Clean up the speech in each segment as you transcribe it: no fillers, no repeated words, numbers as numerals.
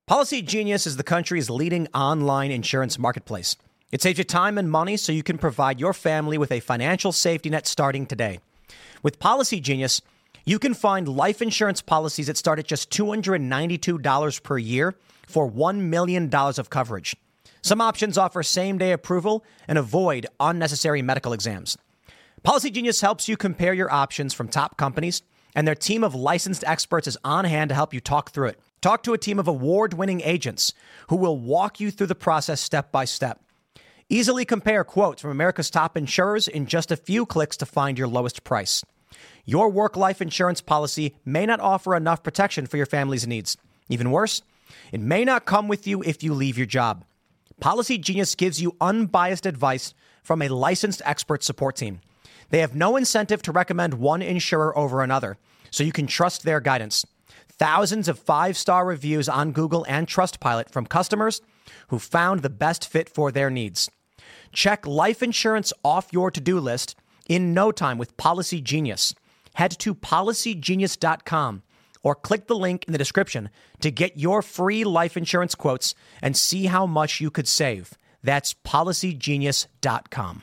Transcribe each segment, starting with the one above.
Policy Genius is the country's leading online insurance marketplace. It saves you time and money so you can provide your family with a financial safety net starting today. With Policy Genius, you can find life insurance policies that start at just $292 per year for $1 million of coverage. Some options offer same-day approval and avoid unnecessary medical exams. Policy Genius helps you compare your options from top companies, and their team of licensed experts is on hand to help you talk through it. Talk to a team of award-winning agents who will walk you through the process step by step. Easily compare quotes from America's top insurers in just a few clicks to find your lowest price. Your work-life insurance policy may not offer enough protection for your family's needs. Even worse, it may not come with you if you leave your job. Policy Genius gives you unbiased advice from a licensed expert support team. They have no incentive to recommend one insurer over another, so you can trust their guidance. Thousands of 5-star reviews on Google and Trustpilot from customers who found the best fit for their needs. Check life insurance off your to-do list in no time with Policy Genius. Head to policygenius.com or click the link in the description to get your free life insurance quotes and see how much you could save. That's policygenius.com.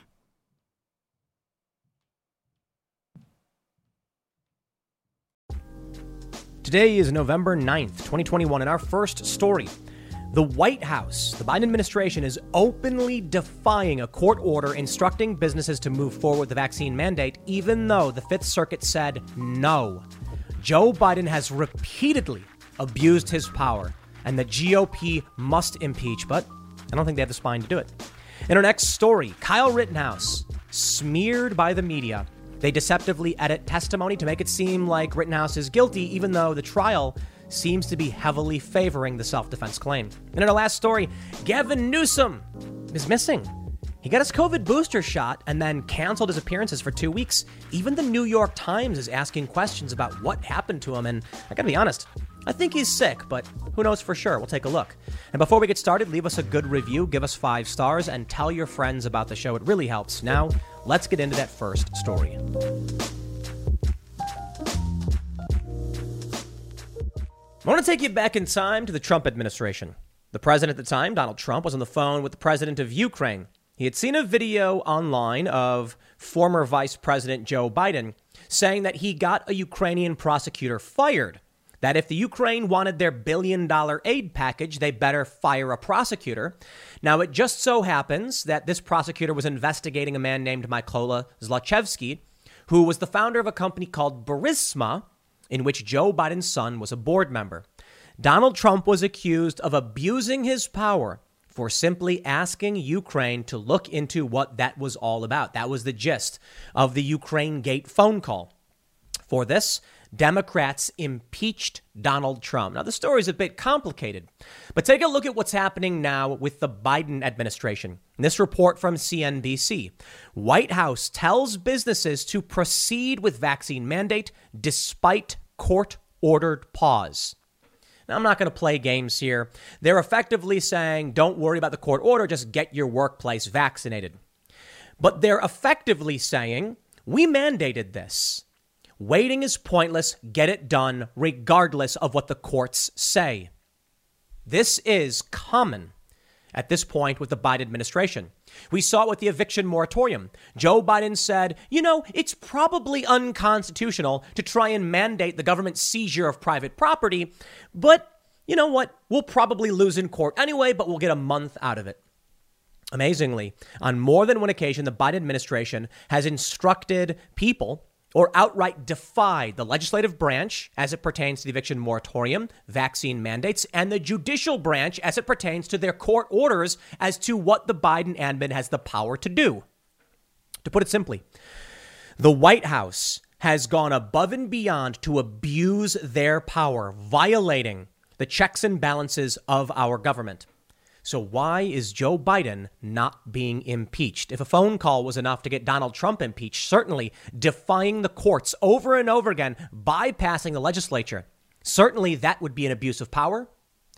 Today is November 9th, 2021, and our first story. The White House, the Biden administration, is openly defying a court order instructing businesses to move forward with the vaccine mandate, even though the Fifth Circuit said no. Joe Biden has repeatedly abused his power, and the GOP must impeach, but I don't think they have the spine to do it. In our next story, Kyle Rittenhouse, smeared by the media. They deceptively edit testimony to make it seem like Rittenhouse is guilty, even though the trial seems to be heavily favoring the self-defense claim. And in our last story, Gavin Newsom is missing. He got his COVID booster shot and then canceled his appearances for 2 weeks. Even the New York Times is asking questions about what happened to him. And I gotta be honest, I think he's sick, but who knows for sure? We'll take a look. And before we get started, leave us a good review, give us 5 stars, and tell your friends about the show. It really helps. Now, let's get into that first story. I want to take you back in time to the Trump administration. The president at the time, Donald Trump, was on the phone with the president of Ukraine. He had seen a video online of former Vice President Joe Biden saying that he got a Ukrainian prosecutor fired, that if the Ukraine wanted their $1 billion aid package, they better fire a prosecutor. Now, it just so happens that this prosecutor was investigating a man named Mykola Zlochevsky, who was the founder of a company called Burisma, in which Joe Biden's son was a board member. Donald Trump was accused of abusing his power for simply asking Ukraine to look into what that was all about. That was the gist of the Ukraine Gate phone call. For this, Democrats impeached Donald Trump. Now, the story is a bit complicated, but take a look at what's happening now with the Biden administration. In this report from CNBC, White House tells businesses to proceed with vaccine mandate despite court-ordered pause. Now, I'm not going to play games here. They're effectively saying, don't worry about the court order, just get your workplace vaccinated. But they're effectively saying, we mandated this. Waiting is pointless. Get it done, regardless of what the courts say. This is common at this point with the Biden administration. We saw it with the eviction moratorium. Joe Biden said, it's probably unconstitutional to try and mandate the government seizure of private property, but you know what? We'll probably lose in court anyway, but we'll get a month out of it. Amazingly, on more than one occasion, the Biden administration has instructed people or outright defied the legislative branch as it pertains to the eviction moratorium, vaccine mandates, and the judicial branch as it pertains to their court orders as to what the Biden admin has the power to do. To put it simply, the White House has gone above and beyond to abuse their power, violating the checks and balances of our government. So why is Joe Biden not being impeached? If a phone call was enough to get Donald Trump impeached, certainly defying the courts over and over again, bypassing the legislature, certainly that would be an abuse of power.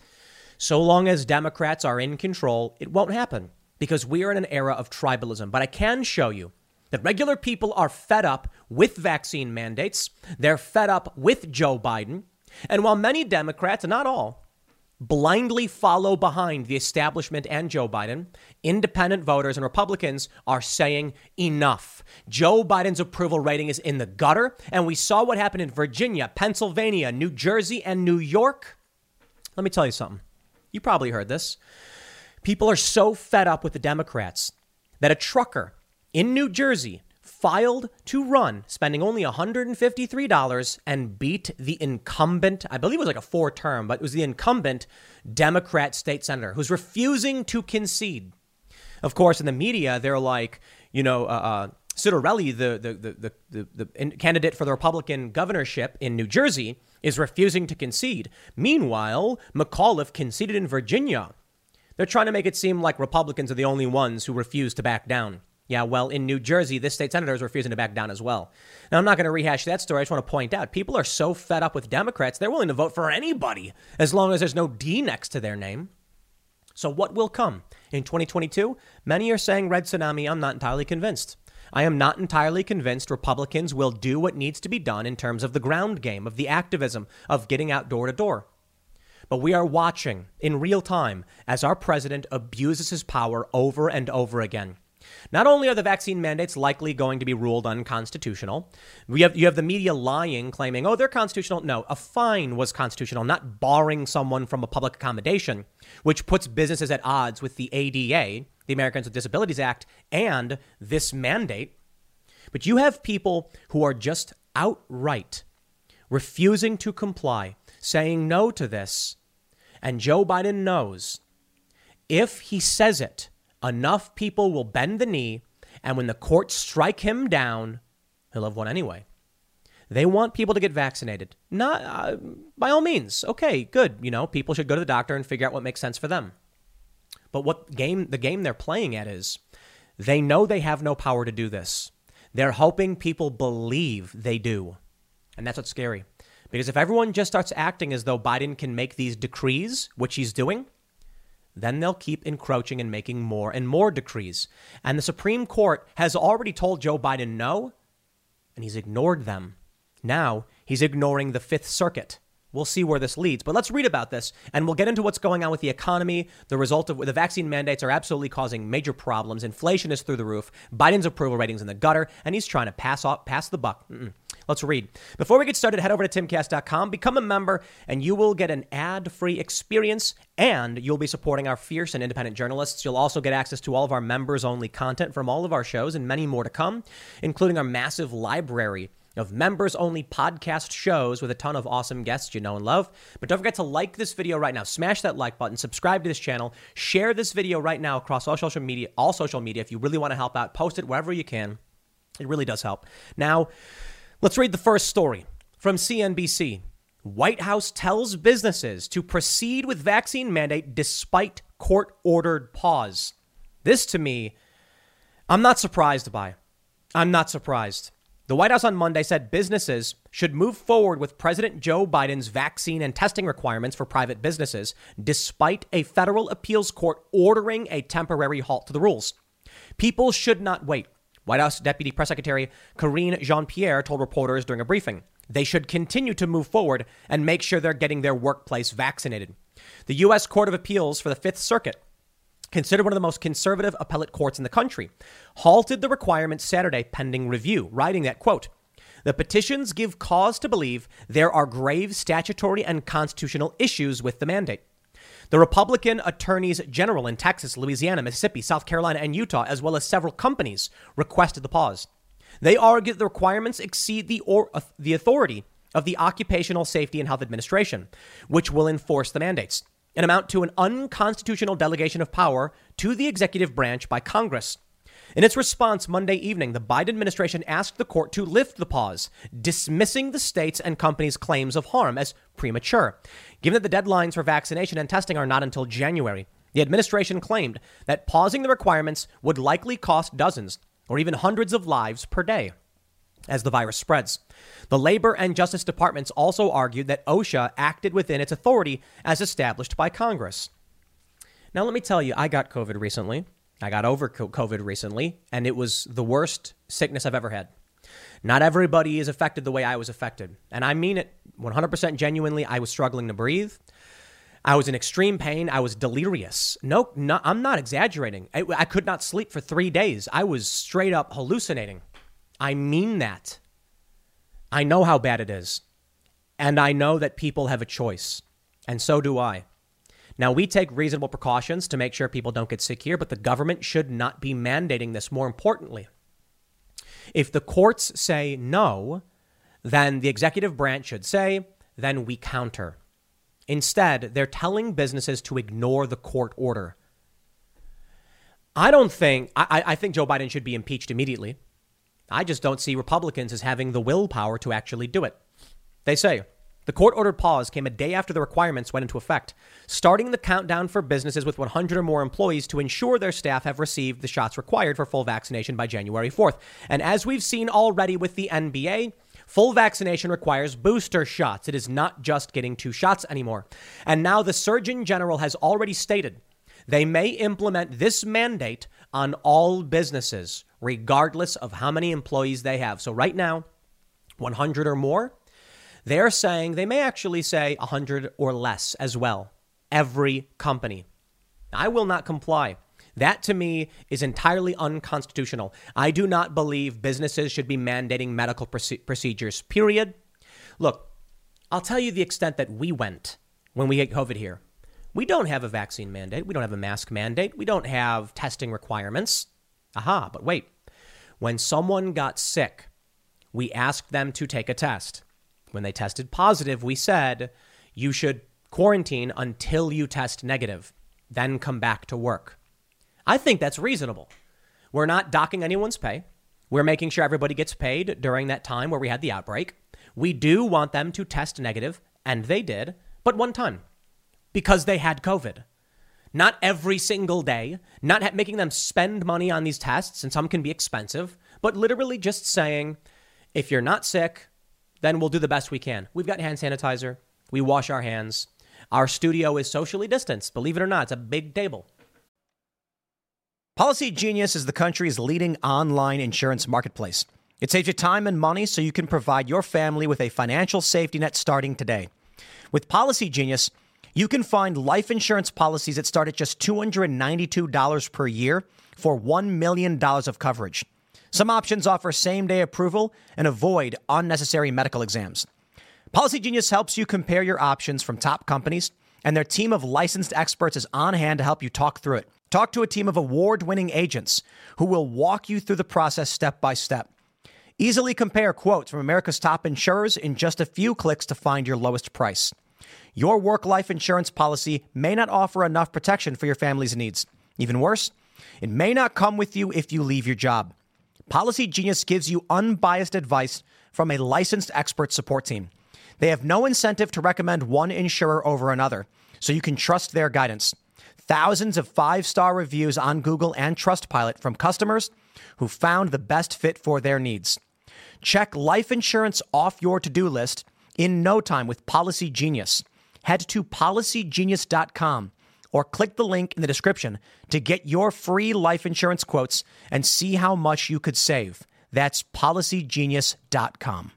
So long as Democrats are in control, it won't happen because we are in an era of tribalism. But I can show you that regular people are fed up with vaccine mandates. They're fed up with Joe Biden. And while many Democrats, and not all, blindly follow behind the establishment and Joe Biden, independent voters and Republicans are saying enough. Joe Biden's approval rating is in the gutter, and we saw what happened in Virginia, Pennsylvania, New Jersey, and New York. Let me tell you something. You probably heard this. People are so fed up with the Democrats that a trucker in New Jersey filed to run, spending only $153 and beat the incumbent, I believe it was like a 4-term, but it was the incumbent Democrat state senator who's refusing to concede. Of course, in the media, they're like, Citarelli, the candidate for the Republican governorship in New Jersey, is refusing to concede. Meanwhile, McAuliffe conceded in Virginia. They're trying to make it seem like Republicans are the only ones who refuse to back down. Yeah, well, in New Jersey, this state senator is refusing to back down as well. Now, I'm not going to rehash that story. I just want to point out people are so fed up with Democrats, they're willing to vote for anybody as long as there's no D next to their name. So what will come in 2022? Many are saying red tsunami. I'm not entirely convinced. I am not entirely convinced Republicans will do what needs to be done in terms of the ground game, of the activism, of getting out door to door. But we are watching in real time as our president abuses his power over and over again. Not only are the vaccine mandates likely going to be ruled unconstitutional, you have the media lying, claiming, oh, they're constitutional. No, a fine was constitutional, not barring someone from a public accommodation, which puts businesses at odds with the ADA, the Americans with Disabilities Act, and this mandate. But you have people who are just outright refusing to comply, saying no to this. And Joe Biden knows if he says it, enough people will bend the knee, and when the courts strike him down, he'll have won anyway. They want people to get vaccinated. Not by all means. Okay, good. People should go to the doctor and figure out what makes sense for them. But the game they're playing at is they know they have no power to do this. They're hoping people believe they do. And that's what's scary. Because if everyone just starts acting as though Biden can make these decrees, which he's doing, then they'll keep encroaching and making more and more decrees. And the Supreme Court has already told Joe Biden no, and he's ignored them. Now he's ignoring the Fifth Circuit. We'll see where this leads. But let's read about this, and we'll get into what's going on with the economy. The result of the vaccine mandates are absolutely causing major problems. Inflation is through the roof. Biden's approval ratings in the gutter, and he's trying to pass the buck. Let's read. Before we get started, head over to timcast.com, become a member, and you will get an ad-free experience, and you'll be supporting our fierce and independent journalists. You'll also get access to all of our members-only content from all of our shows and many more to come, including our massive library of members-only podcast shows with a ton of awesome guests you know and love. But don't forget to like this video right now. Smash that like button. Subscribe to this channel. Share this video right now across all social media if you really want to help out. Post it wherever you can. It really does help. Now, let's read the first story from CNBC. White House tells businesses to proceed with vaccine mandate despite court-ordered pause. This, to me, I'm not surprised by. I'm not surprised. The White House on Monday said businesses should move forward with President Joe Biden's vaccine and testing requirements for private businesses, despite a federal appeals court ordering a temporary halt to the rules. People should not wait. White House Deputy Press Secretary Karine Jean-Pierre told reporters during a briefing they should continue to move forward and make sure they're getting their workplace vaccinated. The U.S. Court of Appeals for the Fifth Circuit, considered one of the most conservative appellate courts in the country, halted the requirement Saturday pending review, writing that, quote, the petitions give cause to believe there are grave statutory and constitutional issues with the mandate. The Republican attorneys general in Texas, Louisiana, Mississippi, South Carolina, and Utah, as well as several companies, requested the pause. They argued the requirements exceed the authority of the Occupational Safety and Health Administration, which will enforce the mandates, and amount to an unconstitutional delegation of power to the executive branch by Congress. In its response Monday evening, the Biden administration asked the court to lift the pause, dismissing the states and companies' claims of harm as premature. Given that the deadlines for vaccination and testing are not until January, the administration claimed that pausing the requirements would likely cost dozens or even hundreds of lives per day as the virus spreads. The Labor and Justice Departments also argued that OSHA acted within its authority as established by Congress. Now, let me tell you, I got COVID recently. I got over COVID recently, and it was the worst sickness I've ever had. Not everybody is affected the way I was affected. And I mean it 100% genuinely. I was struggling to breathe. I was in extreme pain. I was delirious. No, I'm not exaggerating. I could not sleep for 3 days. I was straight up hallucinating. I mean that. I know how bad it is. And I know that people have a choice. And so do I. Now, we take reasonable precautions to make sure people don't get sick here, but the government should not be mandating this. More importantly, if the courts say no, then the executive branch should say, then we counter. Instead, they're telling businesses to ignore the court order. I think Joe Biden should be impeached immediately. I just don't see Republicans as having the willpower to actually do it. They say the court-ordered pause came a day after the requirements went into effect, starting the countdown for businesses with 100 or more employees to ensure their staff have received the shots required for full vaccination by January 4th. And as we've seen already with the NBA, full vaccination requires booster shots. It is not just getting 2 shots anymore. And now the Surgeon General has already stated they may implement this mandate on all businesses, regardless of how many employees they have. So right now, 100 or more, they're saying they may actually say 100 or less as well. Every company. I will not comply. That to me is entirely unconstitutional. I do not believe businesses should be mandating medical procedures, period. Look, I'll tell you the extent that we went when we had COVID here. We don't have a vaccine mandate. We don't have a mask mandate. We don't have testing requirements. But wait. When someone got sick, we asked them to take a test. When they tested positive, we said, you should quarantine until you test negative, then come back to work. I think that's reasonable. We're not docking anyone's pay. We're making sure everybody gets paid during that time where we had the outbreak. We do want them to test negative, and they did, but one time, because they had COVID. Not every single day, not making them spend money on these tests, and some can be expensive, but literally just saying, if you're not sick, then we'll do the best we can. We've got hand sanitizer. We wash our hands. Our studio is socially distanced. Believe it or not, it's a big table. Policy Genius is the country's leading online insurance marketplace. It saves you time and money so you can provide your family with a financial safety net starting today. With Policy Genius, you can find life insurance policies that start at just $292 per year for $1 million of coverage. Some options offer same-day approval and avoid unnecessary medical exams. Policy Genius helps you compare your options from top companies, and their team of licensed experts is on hand to help you talk through it. Talk to a team of award-winning agents who will walk you through the process step by step. Easily compare quotes from America's top insurers in just a few clicks to find your lowest price. Your work-life insurance policy may not offer enough protection for your family's needs. Even worse, it may not come with you if you leave your job. Policy Genius gives you unbiased advice from a licensed expert support team. They have no incentive to recommend one insurer over another, so you can trust their guidance. Thousands of 5-star reviews on Google and Trustpilot from customers who found the best fit for their needs. Check life insurance off your to-do list in no time with Policy Genius. Head to policygenius.com or click the link in the description to get your free life insurance quotes and see how much you could save. That's policygenius.com.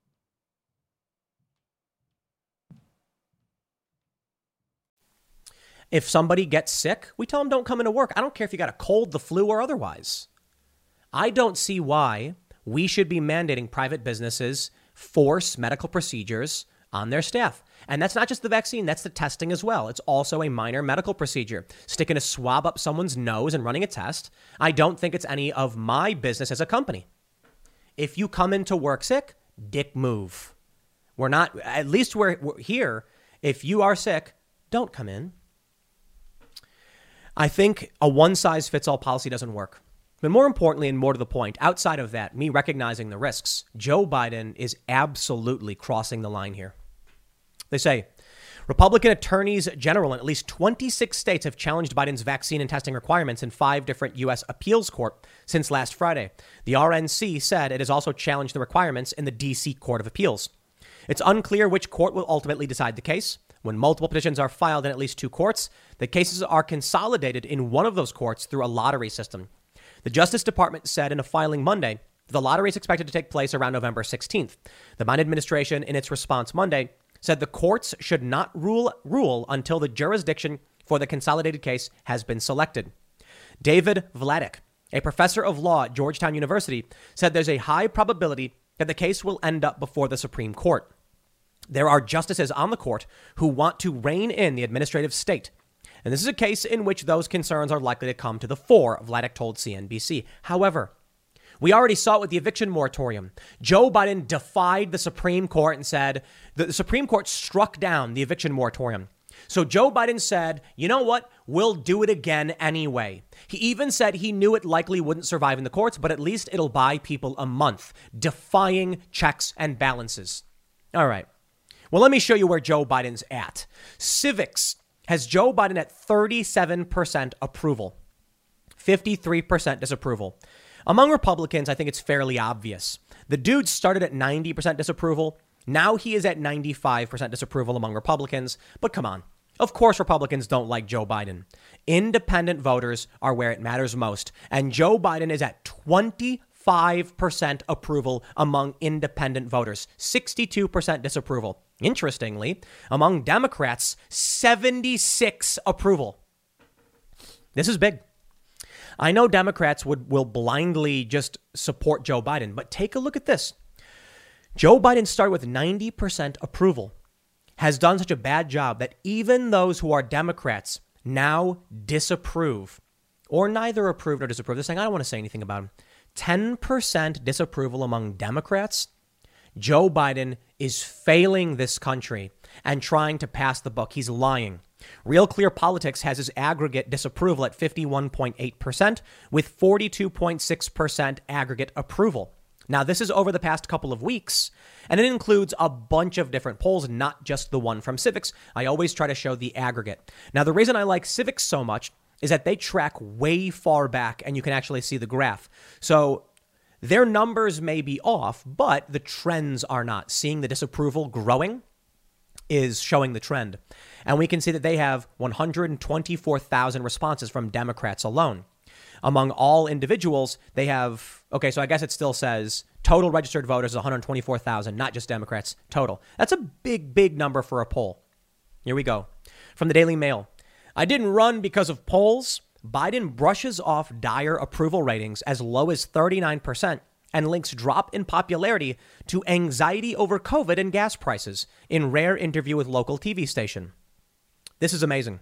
If somebody gets sick, we tell them don't come into work. I don't care if you got a cold, the flu, or otherwise. I don't see why we should be mandating private businesses force medical procedures on their staff. And that's not just the vaccine, that's the testing as well. It's also a minor medical procedure. Sticking a swab up someone's nose and running a test. I don't think it's any of my business as a company. If you come into work sick, dick move. We're not, at least we're here. If you are sick, don't come in. I think a one-size-fits-all policy doesn't work. But more importantly, and more to the point, outside of that, me recognizing the risks, Joe Biden is absolutely crossing the line here. They say Republican attorneys general in at least 26 states have challenged Biden's vaccine and testing requirements in 5 different U.S. appeals court since last Friday. The RNC said it has also challenged the requirements in the D.C. Court of Appeals. It's unclear which court will ultimately decide the case. When multiple petitions are filed in at least 2 courts, the cases are consolidated in one of those courts through a lottery system. The Justice Department said in a filing Monday the lottery is expected to take place around November 16th. The Biden administration, in its response Monday, said the courts should not rule until the jurisdiction for the consolidated case has been selected. David Vladeck, a professor of law at Georgetown University, said there's a high probability that the case will end up before the Supreme Court. There are justices on the court who want to rein in the administrative state. And this is a case in which those concerns are likely to come to the fore, Vladeck told CNBC. However, we already saw it with the eviction moratorium. Joe Biden defied the Supreme Court and said that the Supreme Court struck down the eviction moratorium. So Joe Biden said, you know what? We'll do it again anyway. He even said he knew it likely wouldn't survive in the courts, but at least it'll buy people a month, defying checks and balances. All right. Well, let me show you where Joe Biden's at. Civics has Joe Biden at 37% approval, 53% disapproval. Among Republicans, I think it's fairly obvious. The dude started at 90% disapproval. Now he is at 95% disapproval among Republicans. But come on. Of course, Republicans don't like Joe Biden. Independent voters are where it matters most. And Joe Biden is at 25% approval among independent voters, 62% disapproval. Interestingly, among Democrats, 76 approval. This is big. I know Democrats will blindly just support Joe Biden, but take a look at this. Joe Biden started with 90% approval, has done such a bad job that even those who are Democrats now disapprove, or neither approve nor disapprove. They're saying, I don't want to say anything about him. 10% disapproval among Democrats. Joe Biden is failing this country and trying to pass the buck. He's lying. Real Clear Politics has his aggregate disapproval at 51.8% with 42.6% aggregate approval. Now, this is over the past couple of weeks, and it includes a bunch of different polls, not just the one from Civics. I always try to show the aggregate. Now, the reason I like Civics so much is that they track way far back, and you can actually see the graph. So their numbers may be off, but the trends are not. Seeing the disapproval growing is showing the trend. And we can see that they have 124,000 responses from Democrats alone. Among all individuals, they have, okay, so I guess it still says total registered voters is 124,000, not just Democrats, total. That's a big, big number for a poll. Here we go. From the Daily Mail. I didn't run because of polls. Biden brushes off dire approval ratings as low as 39% and links drop in popularity to anxiety over COVID and gas prices in rare interview with local TV station. This is amazing.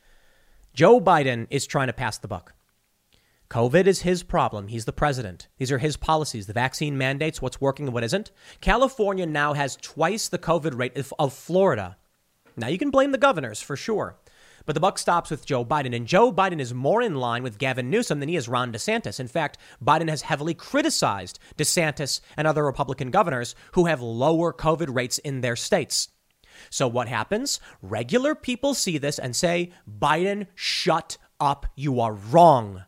Joe Biden is trying to pass the buck. COVID is his problem. He's the president. These are his policies, the vaccine mandates, what's working and what isn't. California now has twice the COVID rate of Florida. Now, you can blame the governors for sure, but the buck stops with Joe Biden. And Joe Biden is more in line with Gavin Newsom than he is Ron DeSantis. In fact, Biden has heavily criticized DeSantis and other Republican governors who have lower COVID rates in their states. So what happens? Regular people see this and say, Biden, shut up. You are wrong.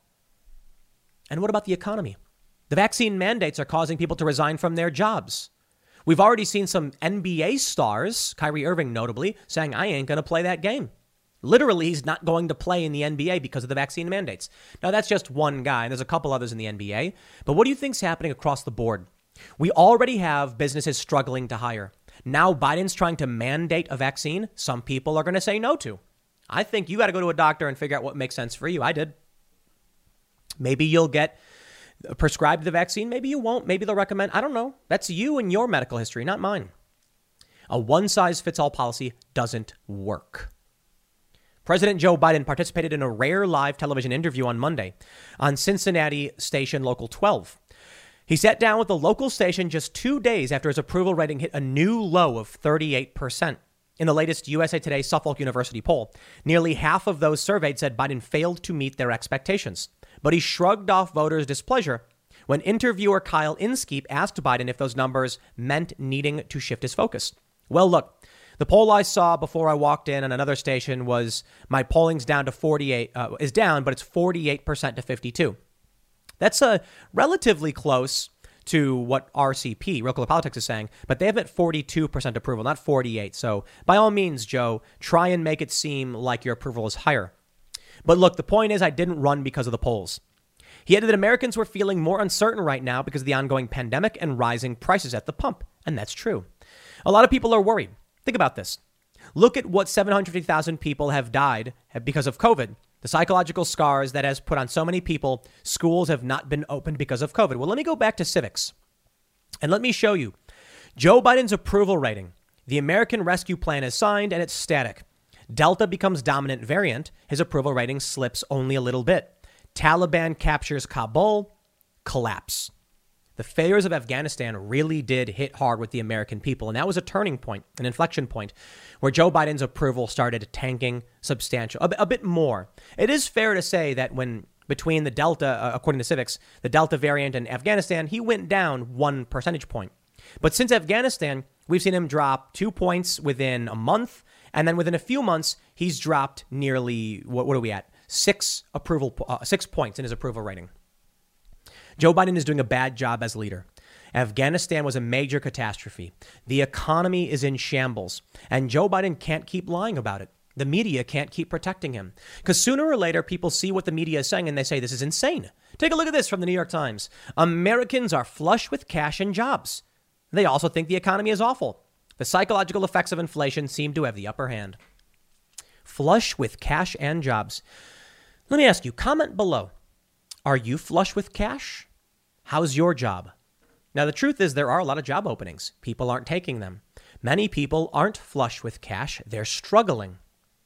And what about the economy? The vaccine mandates are causing people to resign from their jobs. We've already seen some NBA stars, Kyrie Irving notably, saying, I ain't going to play that game. Literally, he's not going to play in the NBA because of the vaccine mandates. Now, that's just one guy, and there's a couple others in the NBA. But what do you think's happening across the board? We already have businesses struggling to hire. Now Biden's trying to mandate a vaccine some people are going to say no to. I think you got to go to a doctor and figure out what makes sense for you. I did. Maybe you'll get prescribed the vaccine. Maybe you won't. Maybe they'll recommend. I don't know. That's you and your medical history, not mine. A one-size-fits-all policy doesn't work. President Joe Biden participated in a rare live television interview on Monday on Cincinnati station Local 12. He sat down with the local station just 2 days after his approval rating hit a new low of 38%. In the latest USA Today Suffolk University poll, nearly half of those surveyed said Biden failed to meet their expectations. But he shrugged off voters' displeasure when interviewer Kyle Inskeep asked Biden if those numbers meant needing to shift his focus. Well, look, the poll I saw before I walked in on another station was my polling's down to 48, is down, but it's 48% to 52. That's relatively close to what RCP, Real Clear Politics, is saying, but they have at 42% approval, not 48. So by all means, Joe, try and make it seem like your approval is higher. But look, the point is I didn't run because of the polls. He added that Americans were feeling more uncertain right now because of the ongoing pandemic and rising prices at the pump. And that's true. A lot of people are worried. Think about this. Look at what 750,000 people have died because of COVID. The psychological scars that has put on so many people. Schools have not been opened because of COVID. Well, let me go back to civics. And let me show you. Joe Biden's approval rating. The American Rescue Plan is signed and it's static. Delta becomes dominant variant. His approval rating slips only a little bit. Taliban captures Kabul. Collapse. The failures of Afghanistan really did hit hard with the American people. And that was a turning point, an inflection point, where Joe Biden's approval started tanking substantial, a bit more. It is fair to say that when between the Delta, according to Civics, the Delta variant and Afghanistan, he went down 1 percentage point. But since Afghanistan, we've seen him drop 2 points within a month. And then within a few months, he's dropped nearly, what are we at? 6 points in his approval rating. Joe Biden is doing a bad job as leader. Afghanistan was a major catastrophe. The economy is in shambles, and Joe Biden can't keep lying about it. The media can't keep protecting him because sooner or later, people see what the media is saying and they say, this is insane. Take a look at this from the New York Times. Americans are flush with cash and jobs. They also think the economy is awful. The psychological effects of inflation seem to have the upper hand. Flush with cash and jobs. Let me ask you, comment below. Are you flush with cash? How's your job? Now, the truth is there are a lot of job openings. People aren't taking them. Many people aren't flush with cash. They're struggling.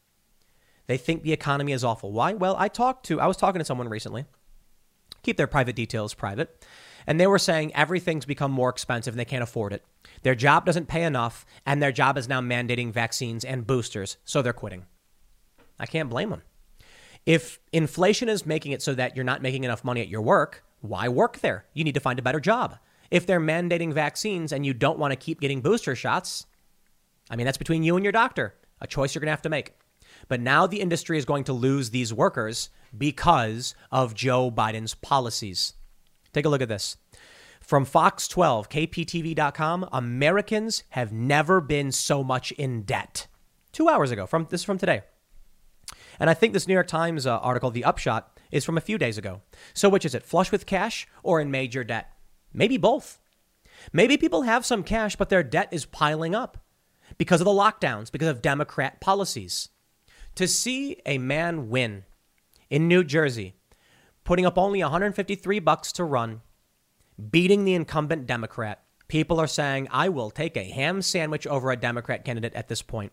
They think the economy is awful. Why? Well, I was talking to someone recently. Keep their private details private. And they were saying everything's become more expensive and they can't afford it. Their job doesn't pay enough and their job is now mandating vaccines and boosters. So they're quitting. I can't blame them. If inflation is making it so that you're not making enough money at your work, why work there? You need to find a better job. If they're mandating vaccines and you don't want to keep getting booster shots, I mean, that's between you and your doctor, a choice you're going to have to make. But now the industry is going to lose these workers because of Joe Biden's policies. Take a look at this. From Fox 12, KPTV.com, Americans have never been so much in debt. 2 hours ago, from today. And I think this New York Times article, The Upshot, is from a few days ago. So which is it, flush with cash or in major debt? Maybe both. Maybe people have some cash, but their debt is piling up because of the lockdowns, because of Democrat policies. To see a man win in New Jersey, putting up only $153 to run, beating the incumbent Democrat, people are saying, I will take a ham sandwich over a Democrat candidate at this point.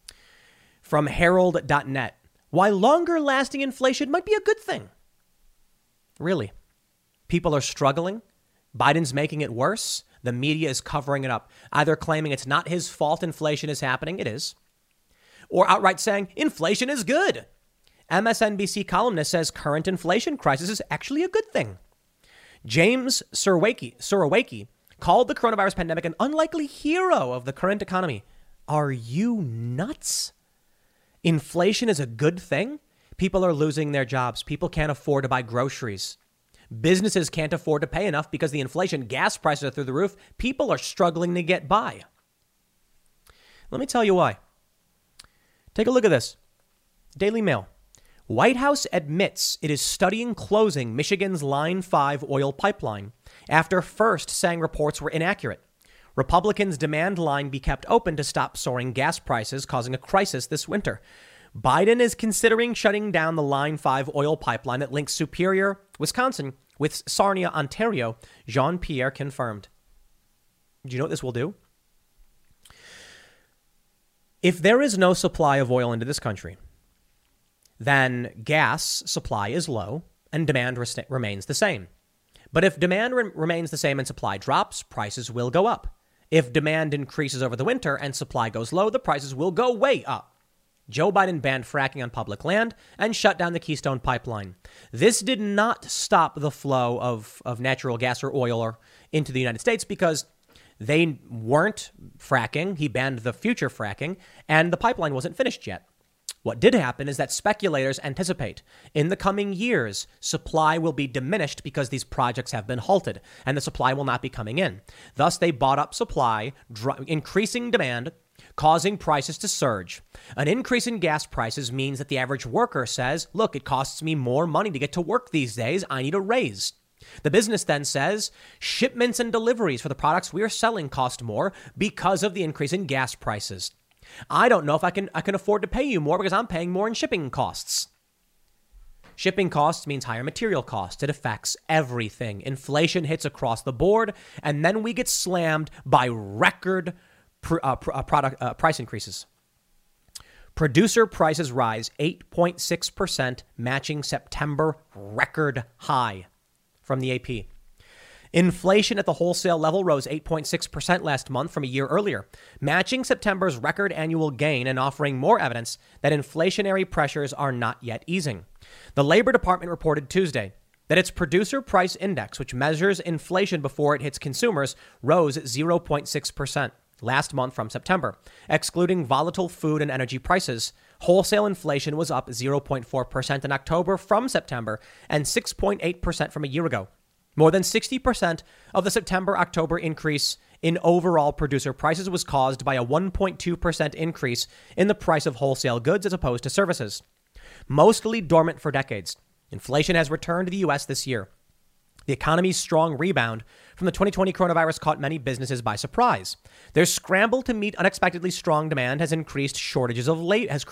From Herald.net. Why longer lasting inflation might be a good thing. Really? People are struggling. Biden's making it worse. The media is covering it up, either claiming it's not his fault inflation is happening. It is. Or outright saying inflation is good. MSNBC columnist says current inflation crisis is actually a good thing. James Surowiecki called the coronavirus pandemic an unlikely hero of the current economy. Are you nuts? Inflation is a good thing. People are losing their jobs. People can't afford to buy groceries. Businesses can't afford to pay enough because the inflation, gas prices are through the roof. People are struggling to get by. Let me tell you why. Take a look at this. Daily Mail. White House admits it is studying closing Michigan's Line 5 oil pipeline after first saying reports were inaccurate. Republicans demand line be kept open to stop soaring gas prices, causing a crisis this winter. Biden is considering shutting down the Line 5 oil pipeline that links Superior, Wisconsin, with Sarnia, Ontario, Jean-Pierre confirmed. Do you know what this will do? If there is no supply of oil into this country, then gas supply is low and demand remains the same. But if demand remains the same and supply drops, prices will go up. If demand increases over the winter and supply goes low, the prices will go way up. Joe Biden banned fracking on public land and shut down the Keystone Pipeline. This did not stop the flow of natural gas or oil into the United States because they weren't fracking. He banned the future fracking and the pipeline wasn't finished yet. What did happen is that speculators anticipate in the coming years, supply will be diminished because these projects have been halted and the supply will not be coming in. Thus, they bought up supply, increasing demand, causing prices to surge. An increase in gas prices means that the average worker says, look, it costs me more money to get to work these days. I need a raise. The business then says shipments and deliveries for the products we are selling cost more because of the increase in gas prices. I don't know if I can afford to pay you more because I'm paying more in shipping costs. Shipping costs means higher material costs. It affects everything. Inflation hits across the board, and then we get slammed by record price increases. Producer prices rise 8.6%, matching September record high from the AP. Inflation at the wholesale level rose 8.6% last month from a year earlier, matching September's record annual gain and offering more evidence that inflationary pressures are not yet easing. The Labor Department reported Tuesday that its producer price index, which measures inflation before it hits consumers, rose 0.6% last month from September. Excluding volatile food and energy prices, wholesale inflation was up 0.4% in October from September and 6.8% from a year ago. More than 60% of the September-October increase in overall producer prices was caused by a 1.2% increase in the price of wholesale goods as opposed to services. Mostly dormant for decades, inflation has returned to the U.S. this year. The economy's strong rebound from the 2020 coronavirus caught many businesses by surprise. Their scramble to meet unexpectedly strong demand has created shortages of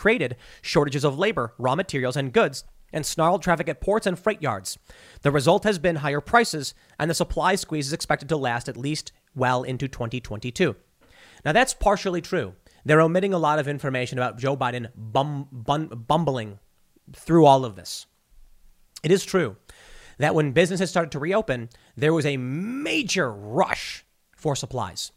labor, raw materials, and goods, and snarled traffic at ports and freight yards. The result has been higher prices, and the supply squeeze is expected to last at least well into 2022. Now, that's partially true. They're omitting a lot of information about Joe Biden bumbling through all of this. It is true that when businesses started to reopen, there was a major rush for supplies.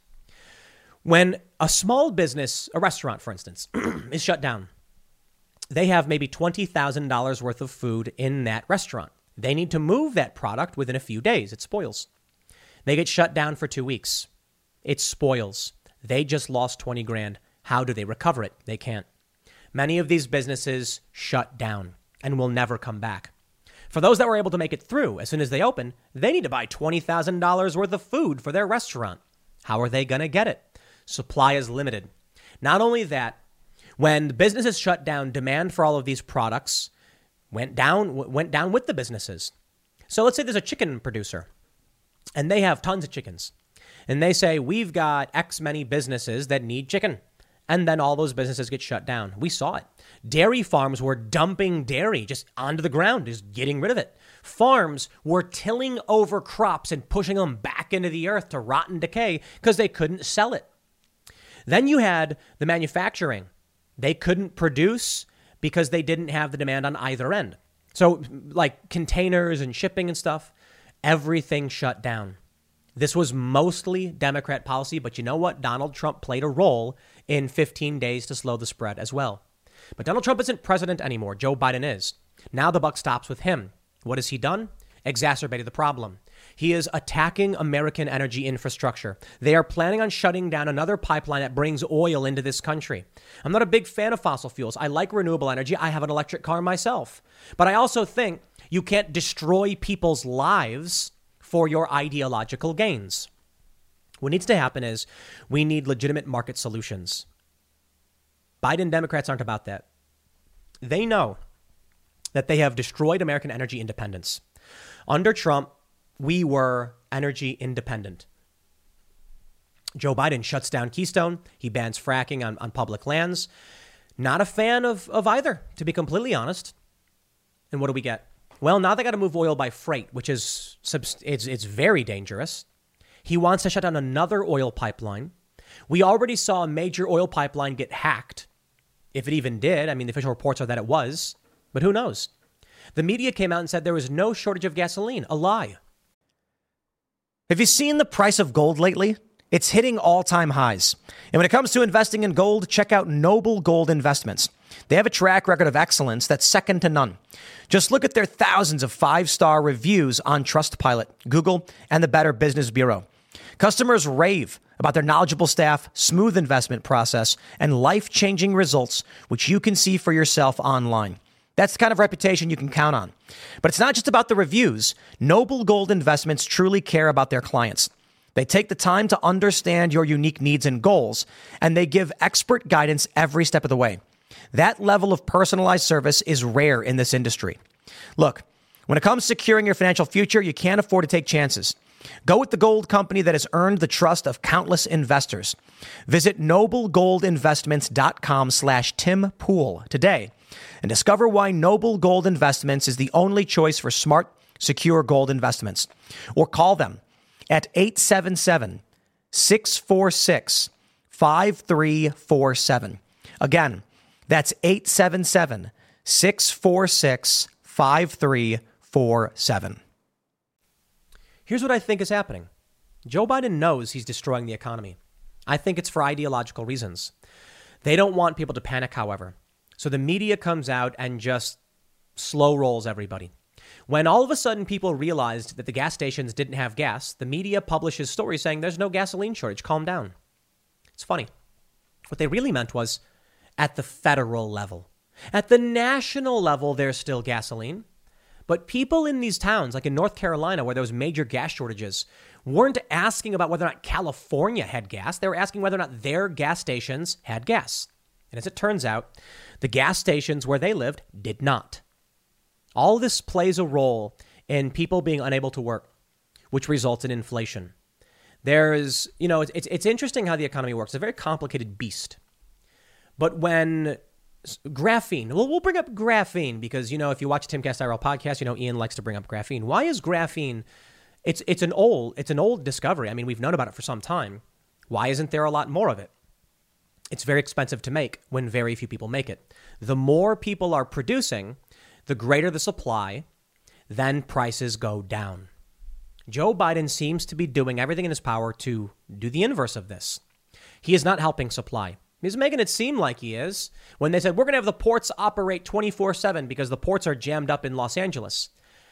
When a small business, a restaurant, for instance, is shut down, they have maybe $20,000 worth of food in that restaurant. They need to move that product within a few days. It spoils. They get shut down for 2 weeks. It spoils. They just lost 20 grand. How do they recover it? They can't. Many of these businesses shut down and will never come back. For those that were able to make it through, as soon as they open, they need to buy $20,000 worth of food for their restaurant. How are they going to get it? Supply is limited. Not only that, when the businesses shut down, demand for all of these products went down with the businesses. So let's say there's a chicken producer and they have tons of chickens and they say, we've got X many businesses that need chicken. And then all those businesses get shut down. We saw it. Dairy farms were dumping dairy just onto the ground, just getting rid of it. Farms were tilling over crops and pushing them back into the earth to rot and decay because they couldn't sell it. Then you had the manufacturing. They couldn't produce because they didn't have the demand on either end. So like containers and shipping and stuff, everything shut down. This was mostly Democrat policy, but you know what? Donald Trump played a role in 15 days to slow the spread as well. But Donald Trump isn't president anymore. Joe Biden is. Now the buck stops with him. What has he done? Exacerbated the problem. He is attacking American energy infrastructure. They are planning on shutting down another pipeline that brings oil into this country. I'm not a big fan of fossil fuels. I like renewable energy. I have an electric car myself. But I also think you can't destroy people's lives for your ideological gains. What needs to happen is we need legitimate market solutions. Biden Democrats aren't about that. They know that they have destroyed American energy independence. Under Trump, we were energy independent. Joe Biden shuts down Keystone. He bans fracking on public lands. Not a fan of either, to be completely honest. And what do we get? Well, now they got to move oil by freight, which is it's very dangerous. He wants to shut down another oil pipeline. We already saw a major oil pipeline get hacked. If it even did, I mean, the official reports are that it was, but who knows? The media came out and said there was no shortage of gasoline. A lie. Have you seen the price of gold lately? It's hitting all-time highs. And when it comes to investing in gold, check out Noble Gold Investments. They have a track record of excellence that's second to none. Just look at their thousands of five-star reviews on Trustpilot, Google, and the Better Business Bureau. Customers rave about their knowledgeable staff, smooth investment process, and life-changing results, which you can see for yourself online. That's the kind of reputation you can count on. But it's not just about the reviews. Noble Gold Investments truly care about their clients. They take the time to understand your unique needs and goals, and they give expert guidance every step of the way. That level of personalized service is rare in this industry. Look, When it comes to securing your financial future, you can't afford to take chances. Go with the gold company that has earned the trust of countless investors. Visit noblegoldinvestments.com/Tim Pool today and discover why Noble Gold Investments is the only choice for smart, secure gold investments. Or call them at 877-646-5347. Again, that's 877-646-5347. Here's what I think is happening. Joe Biden knows he's destroying the economy. I think it's for ideological reasons. They don't want people to panic, however. So the media comes out and just slow rolls everybody. When all of a sudden people realized that the gas stations didn't have gas, the media publishes stories saying there's no gasoline shortage. Calm down. It's funny. What they really meant was at the federal level. At the national level, there's still gasoline. But people in these towns, like in North Carolina, where there was major gas shortages, weren't asking about whether or not California had gas. They were asking whether or not their gas stations had gas. And as it turns out, the gas stations where they lived did not. All this plays a role in people being unable to work, which results in inflation. There's, it's interesting how the economy works. It's a very complicated beast. But when graphene, we'll bring up graphene because, if you watch Timcast IRL podcast, Ian likes to bring up graphene. Why is graphene? It's an old discovery. I mean, we've known about it for some time. Why isn't there a lot more of it? It's very expensive to make when very few people make it. The more people are producing, the greater the supply, then prices go down. Joe Biden seems to be doing everything in his power to do the inverse of this. He is not helping supply. He's making it seem like he is when they said, we're going to have the ports operate 24/7 because the ports are jammed up in Los Angeles.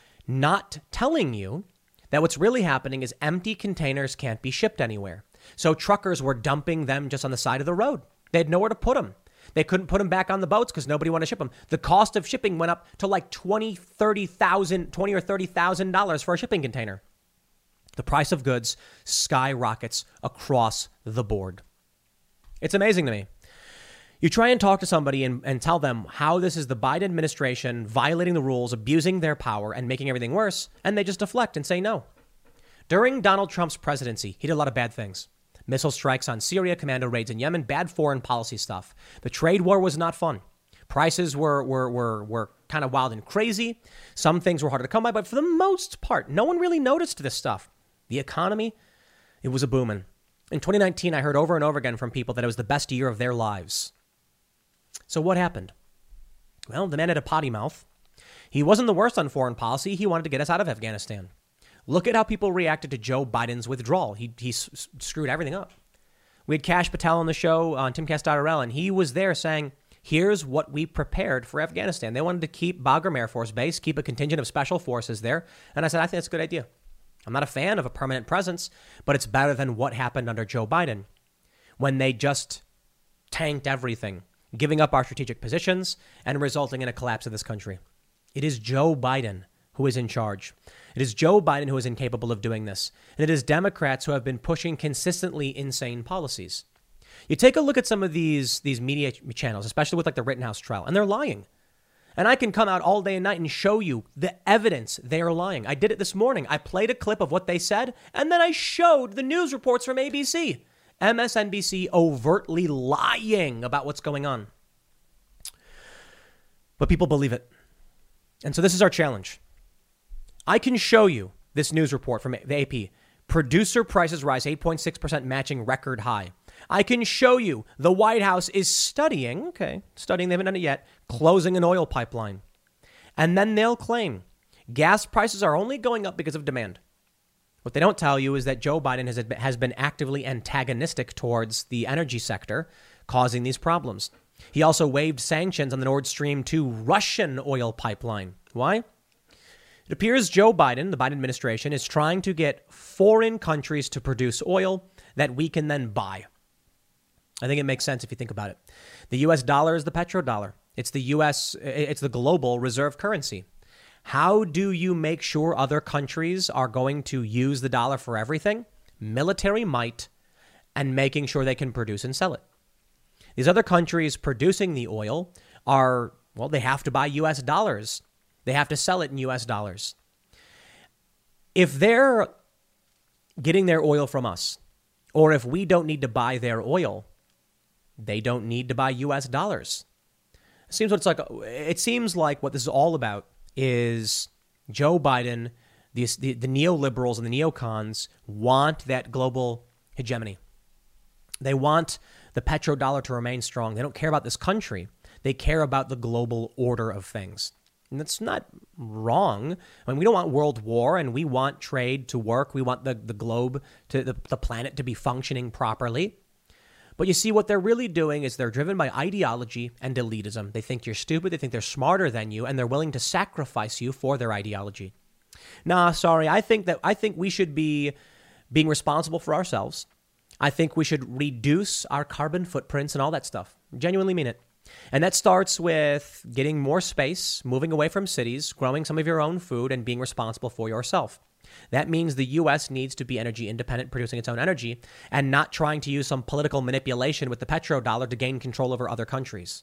Not telling you that what's really happening is empty containers can't be shipped anywhere. So truckers were dumping them just on the side of the road. They had nowhere to put them. They couldn't put them back on the boats because nobody wanted to ship them. The cost of shipping went up to like $20,000 or $30,000 for a shipping container. The price of goods skyrockets across the board. It's amazing to me. You try and talk to somebody and tell them how this is the Biden administration violating the rules, abusing their power, and making everything worse, and they just deflect and say no. During Donald Trump's presidency, he did a lot of bad things. Missile strikes on Syria, commando raids in Yemen, bad foreign policy stuff. The trade war was not fun. Prices were kind of wild and crazy. Some things were harder to come by, but for the most part, no one really noticed this stuff. The economy, it was a booming. In 2019, I heard over and over again from people that it was the best year of their lives. So what happened? Well, the man had a potty mouth. He wasn't the worst on foreign policy. He wanted to get us out of Afghanistan. Look at how people reacted to Joe Biden's withdrawal. He screwed everything up. We had Kash Patel on the show on Timcast.rl, and he was there saying, here's what we prepared for Afghanistan. They wanted to keep Bagram Air Force Base, keep a contingent of special forces there. And I said, I think that's a good idea. I'm not a fan of a permanent presence, but it's better than what happened under Joe Biden when they just tanked everything, giving up our strategic positions and resulting in a collapse of this country. It is Joe Biden who is in charge. It is Joe Biden who is incapable of doing this. And it is Democrats who have been pushing consistently insane policies. You take a look at some of these media channels, especially with like the Rittenhouse trial, and they're lying. And I can come out all day and night and show you the evidence they are lying. I did it this morning. I played a clip of what they said, and then I showed the news reports from ABC. MSNBC overtly lying about what's going on. But people believe it. And so this is our challenge. I can show you this news report from the AP. Producer prices rise 8.6%, matching record high. I can show you the White House is studying, they haven't done it yet, closing an oil pipeline. And then they'll claim gas prices are only going up because of demand. What they don't tell you is that Joe Biden has been actively antagonistic towards the energy sector, causing these problems. He also waived sanctions on the Nord Stream 2 Russian oil pipeline. Why? It appears Joe Biden, the Biden administration, is trying to get foreign countries to produce oil that we can then buy. I think it makes sense if you think about it. The U.S. dollar is the petrodollar. It's the global reserve currency. How do you make sure other countries are going to use the dollar for everything? Military might and making sure they can produce and sell it. These other countries producing the oil they have to buy U.S. dollars. They have to sell it in U.S. dollars. If they're getting their oil from us, or if we don't need to buy their oil, they don't need to buy U.S. dollars. It seems like what this is all about is Joe Biden, the neoliberals and the neocons want that global hegemony. They want the petrodollar to remain strong. They don't care about this country. They care about the global order of things. And that's not wrong. I mean, we don't want world war, and we want trade to work. We want the globe, the planet to be functioning properly. But you see, what they're really doing is they're driven by ideology and elitism. They think you're stupid. They think they're smarter than you, and they're willing to sacrifice you for their ideology. Nah, sorry. I think we should be being responsible for ourselves. I think we should reduce our carbon footprints and all that stuff. Genuinely mean it. And that starts with getting more space, moving away from cities, growing some of your own food, and being responsible for yourself. That means the U.S. needs to be energy independent, producing its own energy, and not trying to use some political manipulation with the petrodollar to gain control over other countries.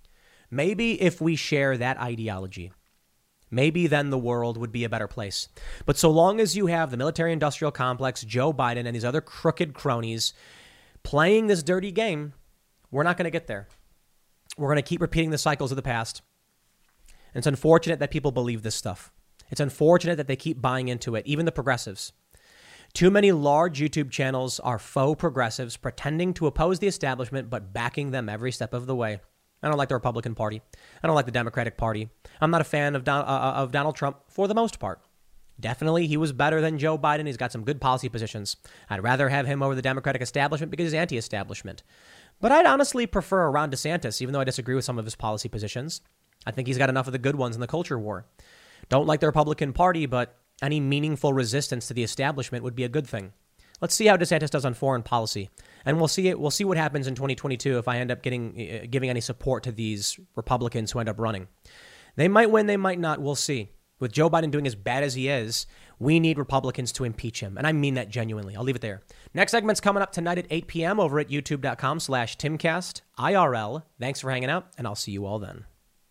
Maybe if we share that ideology, maybe then the world would be a better place. But so long as you have the military-industrial complex, Joe Biden, and these other crooked cronies playing this dirty game, we're not going to get there. We're going to keep repeating the cycles of the past. And it's unfortunate that people believe this stuff. It's unfortunate that they keep buying into it, even the progressives. Too many large YouTube channels are faux progressives pretending to oppose the establishment, but backing them every step of the way. I don't like the Republican Party. I don't like the Democratic Party. I'm not a fan of Donald Trump for the most part. Definitely, he was better than Joe Biden. He's got some good policy positions. I'd rather have him over the Democratic establishment because he's anti-establishment. But I'd honestly prefer Ron DeSantis, even though I disagree with some of his policy positions. I think he's got enough of the good ones in the culture war. Don't like the Republican Party, but any meaningful resistance to the establishment would be a good thing. Let's see how DeSantis does on foreign policy. And we'll see what happens in 2022 if I end up giving any support to these Republicans who end up running. They might win, they might not. We'll see. With Joe Biden doing as bad as he is, we need Republicans to impeach him. And I mean that genuinely. I'll leave it there. Next segment's coming up tonight at 8 p.m. over at youtube.com/TimCastIRL. Thanks for hanging out, and I'll see you all then.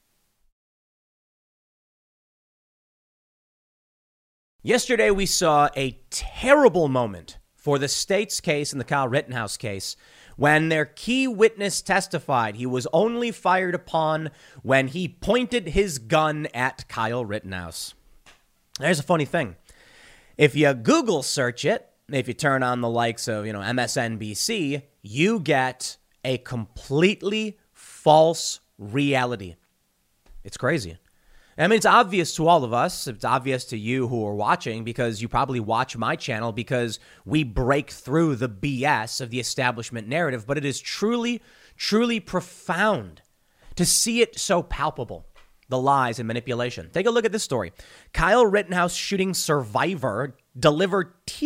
Yesterday, we saw a terrible moment for the state's case in the Kyle Rittenhouse case when their key witness testified he was only fired upon when he pointed his gun at Kyle Rittenhouse. There's a funny thing. If you Google search it, if you turn on the likes of, MSNBC, you get a completely false reality. It's crazy. I mean, it's obvious to all of us. It's obvious to you who are watching because you probably watch my channel because we break through the BS of the establishment narrative. But it is truly, truly profound to see it so palpable, the lies and manipulation. Take a look at this story. Kyle Rittenhouse shooting survivor delivers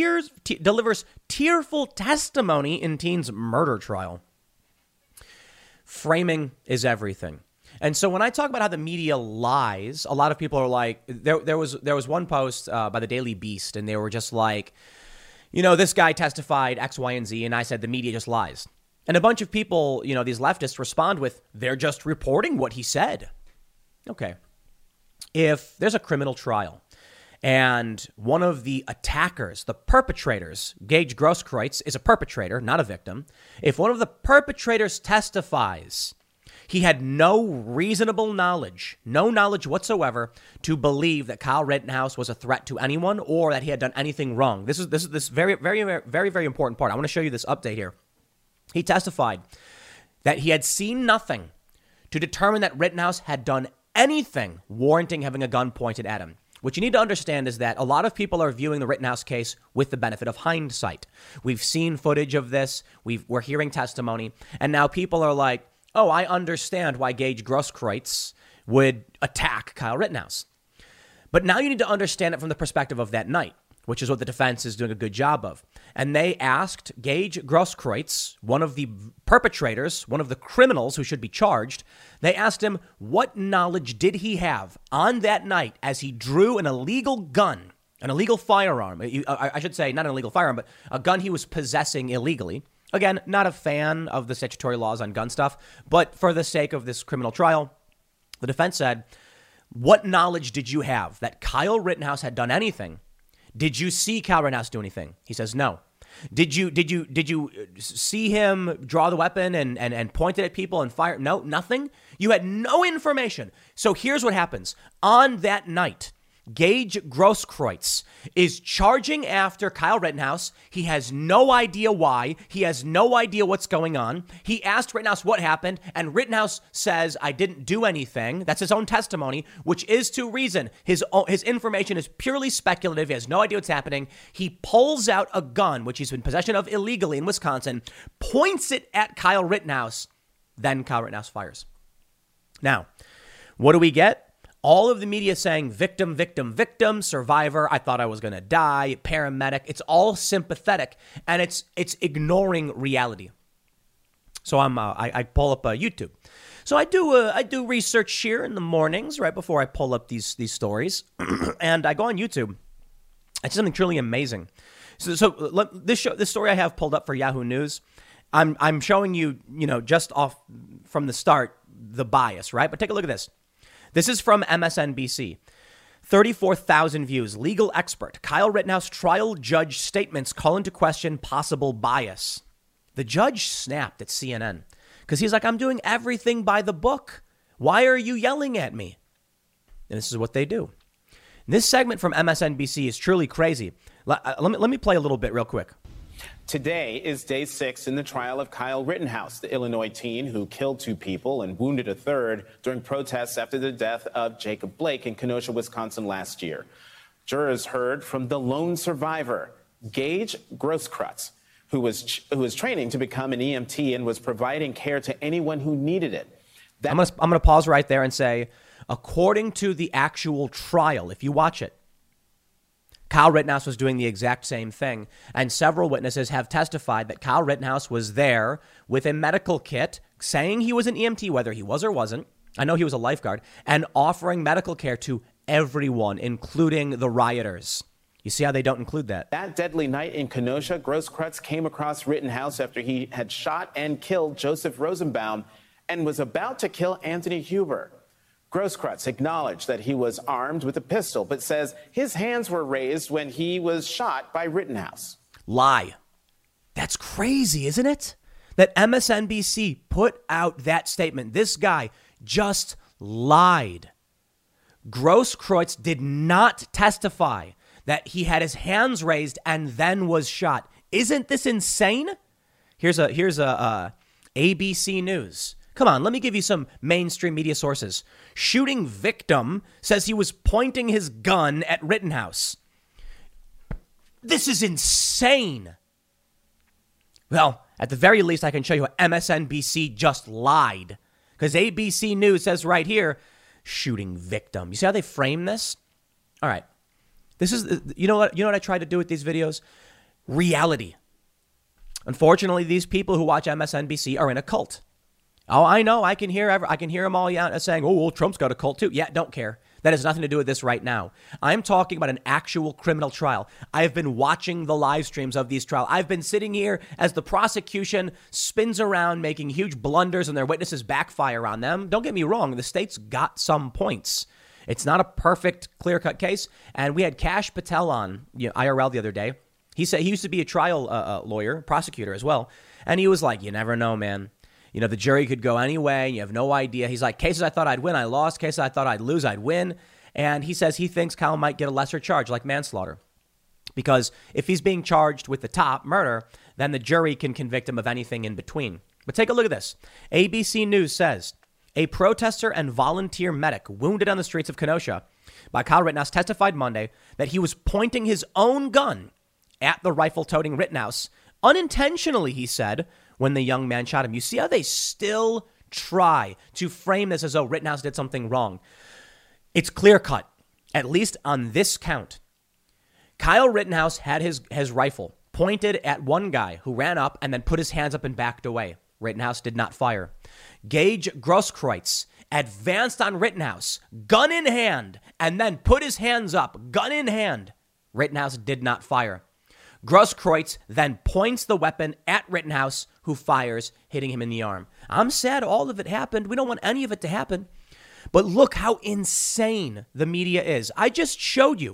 tearful testimony in teen's murder trial. Framing is everything. And so when I talk about how the media lies, a lot of people are like, there was one post by the Daily Beast, and they were just like, this guy testified X, Y, and Z, and I said the media just lies. And a bunch of people, these leftists respond with, they're just reporting what he said. Okay. If there's a criminal trial and one of the attackers, the perpetrators, Gage Grosskreutz is a perpetrator, not a victim. If one of the perpetrators testifies he had no reasonable knowledge, no knowledge whatsoever to believe that Kyle Rittenhouse was a threat to anyone or that he had done anything wrong. This is very, very, very, very important part. I want to show you this update here. He testified that he had seen nothing to determine that Rittenhouse had done anything warranting having a gun pointed at him. What you need to understand is that a lot of people are viewing the Rittenhouse case with the benefit of hindsight. We've seen footage of this. We're hearing testimony. And now people are like, oh, I understand why Gage Grosskreutz would attack Kyle Rittenhouse. But now you need to understand it from the perspective of that night, which is what the defense is doing a good job of. And they asked Gage Grosskreutz, one of the perpetrators, one of the criminals who should be charged, they asked him what knowledge did he have on that night as he drew an illegal gun, an illegal firearm. I should say not an illegal firearm, but a gun he was possessing illegally. Again, not a fan of the statutory laws on gun stuff, but for the sake of this criminal trial, the defense said, what knowledge did you have that Kyle Rittenhouse had done anything Did you see Kyle Rittenhouse do anything? He says no. Did you see him draw the weapon and point it at people and fire? No, nothing. You had no information. So here's what happens. On that night, Gage Grosskreutz is charging after Kyle Rittenhouse. He has no idea why. He has no idea what's going on. He asked Rittenhouse what happened, and Rittenhouse says, I didn't do anything. That's his own testimony, which is to reason. His information is purely speculative. He has no idea what's happening. He pulls out a gun, which he's in possession of illegally in Wisconsin, points it at Kyle Rittenhouse. Then Kyle Rittenhouse fires. Now, what do we get? All of the media saying victim, victim, victim, survivor. I thought I was going to die. Paramedic. It's all sympathetic, and it's ignoring reality. So I pull up YouTube. So I do research here in the mornings right before I pull up these stories, and I go on YouTube. It's something truly amazing. So this story I have pulled up for Yahoo News. I'm showing you just off from the start the bias, right? But take a look at this. This is from MSNBC. 34,000 views. Legal expert. Kyle Rittenhouse trial judge statements call into question possible bias. The judge snapped at CNN because he's like, I'm doing everything by the book. Why are you yelling at me? And this is what they do. This segment from MSNBC is truly crazy. Let me play a little bit real quick. Today is day 6 in the trial of Kyle Rittenhouse, the Illinois teen who killed 2 people and wounded a third during protests after the death of Jacob Blake in Kenosha, Wisconsin last year. Jurors heard from the lone survivor, Gage Grosskreutz, who was training to become an EMT and was providing care to anyone who needed it. I'm gonna pause right there and say, according to the actual trial, if you watch it, Kyle Rittenhouse was doing the exact same thing, and several witnesses have testified that Kyle Rittenhouse was there with a medical kit, saying he was an EMT, whether he was or wasn't. I know he was a lifeguard, and offering medical care to everyone, including the rioters. You see how they don't include that? That deadly night in Kenosha, Grosskreutz came across Rittenhouse after he had shot and killed Joseph Rosenbaum and was about to kill Anthony Huber. Grosskreutz acknowledged that he was armed with a pistol, but says his hands were raised when he was shot by Rittenhouse. Lie. That's crazy, isn't it? That MSNBC put out that statement. This guy just lied. Grosskreutz did not testify that he had his hands raised and then was shot. Isn't this insane? Here's a ABC News. Come on, let me give you some mainstream media sources. Shooting victim says he was pointing his gun at Rittenhouse. This is insane. Well, at the very least, I can show you how MSNBC just lied. Because ABC News says right here, shooting victim. You see how they frame this? All right. This is, you know what I try to do with these videos? Reality. Unfortunately, these people who watch MSNBC are in a cult. Oh, I know. I can hear them all saying, oh, well, Trump's got a cult too. Yeah, don't care. That has nothing to do with this right now. I'm talking about an actual criminal trial. I have been watching the live streams of these trials. I've been sitting here as the prosecution spins around making huge blunders and their witnesses backfire on them. Don't get me wrong. The state's got some points. It's not a perfect, clear-cut case. And we had Kash Patel on IRL the other day. He said he used to be a trial lawyer, prosecutor as well. And he was like, you never know, man. The jury could go any way. You have no idea. He's like, cases I thought I'd win, I lost. Cases I thought I'd lose, I'd win. And he says he thinks Kyle might get a lesser charge, like manslaughter. Because if he's being charged with the top murder, then the jury can convict him of anything in between. But take a look at this. ABC News says, a protester and volunteer medic wounded on the streets of Kenosha by Kyle Rittenhouse testified Monday that he was pointing his own gun at the rifle-toting Rittenhouse. Unintentionally, he said, when the young man shot him. You see how they still try to frame this as though Rittenhouse did something wrong. It's clear cut, at least on this count. Kyle Rittenhouse had his rifle pointed at one guy who ran up and then put his hands up and backed away. Rittenhouse did not fire. Gage Grosskreutz advanced on Rittenhouse, gun in hand, and then put his hands up, gun in hand. Rittenhouse did not fire. Grosskreutz then points the weapon at Rittenhouse, who fires, hitting him in the arm. I'm sad all of it happened. We don't want any of it to happen. But look how insane the media is. I just showed you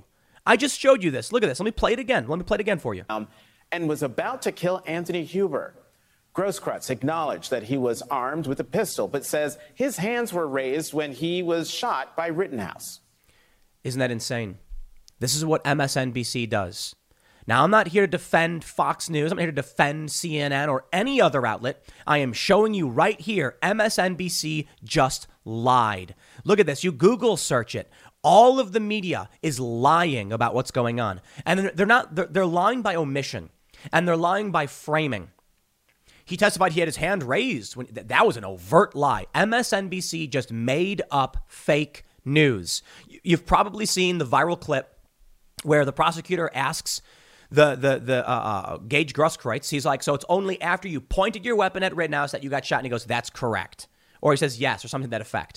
I just showed you this. Look at this. Let me play it again. Let me play it again for you. And was about to kill Anthony Huber. Grosskreutz acknowledged that he was armed with a pistol, but says his hands were raised when he was shot by Rittenhouse. Isn't that insane? This is what MSNBC does. Now, I'm not here to defend Fox News. I'm not here to defend CNN or any other outlet. I am showing you right here, MSNBC just lied. Look at this. You Google search it. All of the media is lying about what's going on. And they're lying by omission. And they're lying by framing. He testified he had his hand raised. That was an overt lie. MSNBC just made up fake news. You've probably seen the viral clip where the prosecutor asks the Gage Grosskreutz, he's like, so it's only after you pointed your weapon at Rittenhouse that you got shot? And he goes, that's correct. Or he says yes, or something to that effect.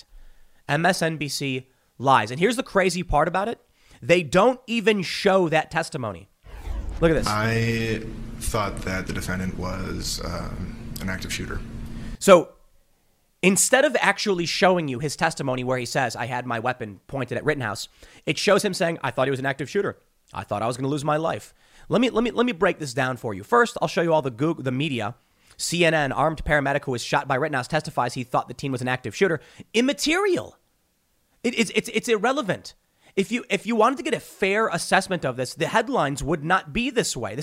MSNBC lies. And here's the crazy part about it. They don't even show that testimony. Look at this. I thought that the defendant was an active shooter. So instead of actually showing you his testimony where he says, I had my weapon pointed at Rittenhouse, it shows him saying, I thought he was an active shooter. I thought I was going to lose my life. Let me break this down for you. First, I'll show you all the media. CNN, armed paramedic who was shot by Rittenhouse testifies he thought the teen was an active shooter. Immaterial. It's irrelevant. If you wanted to get a fair assessment of this, the headlines would not be this way.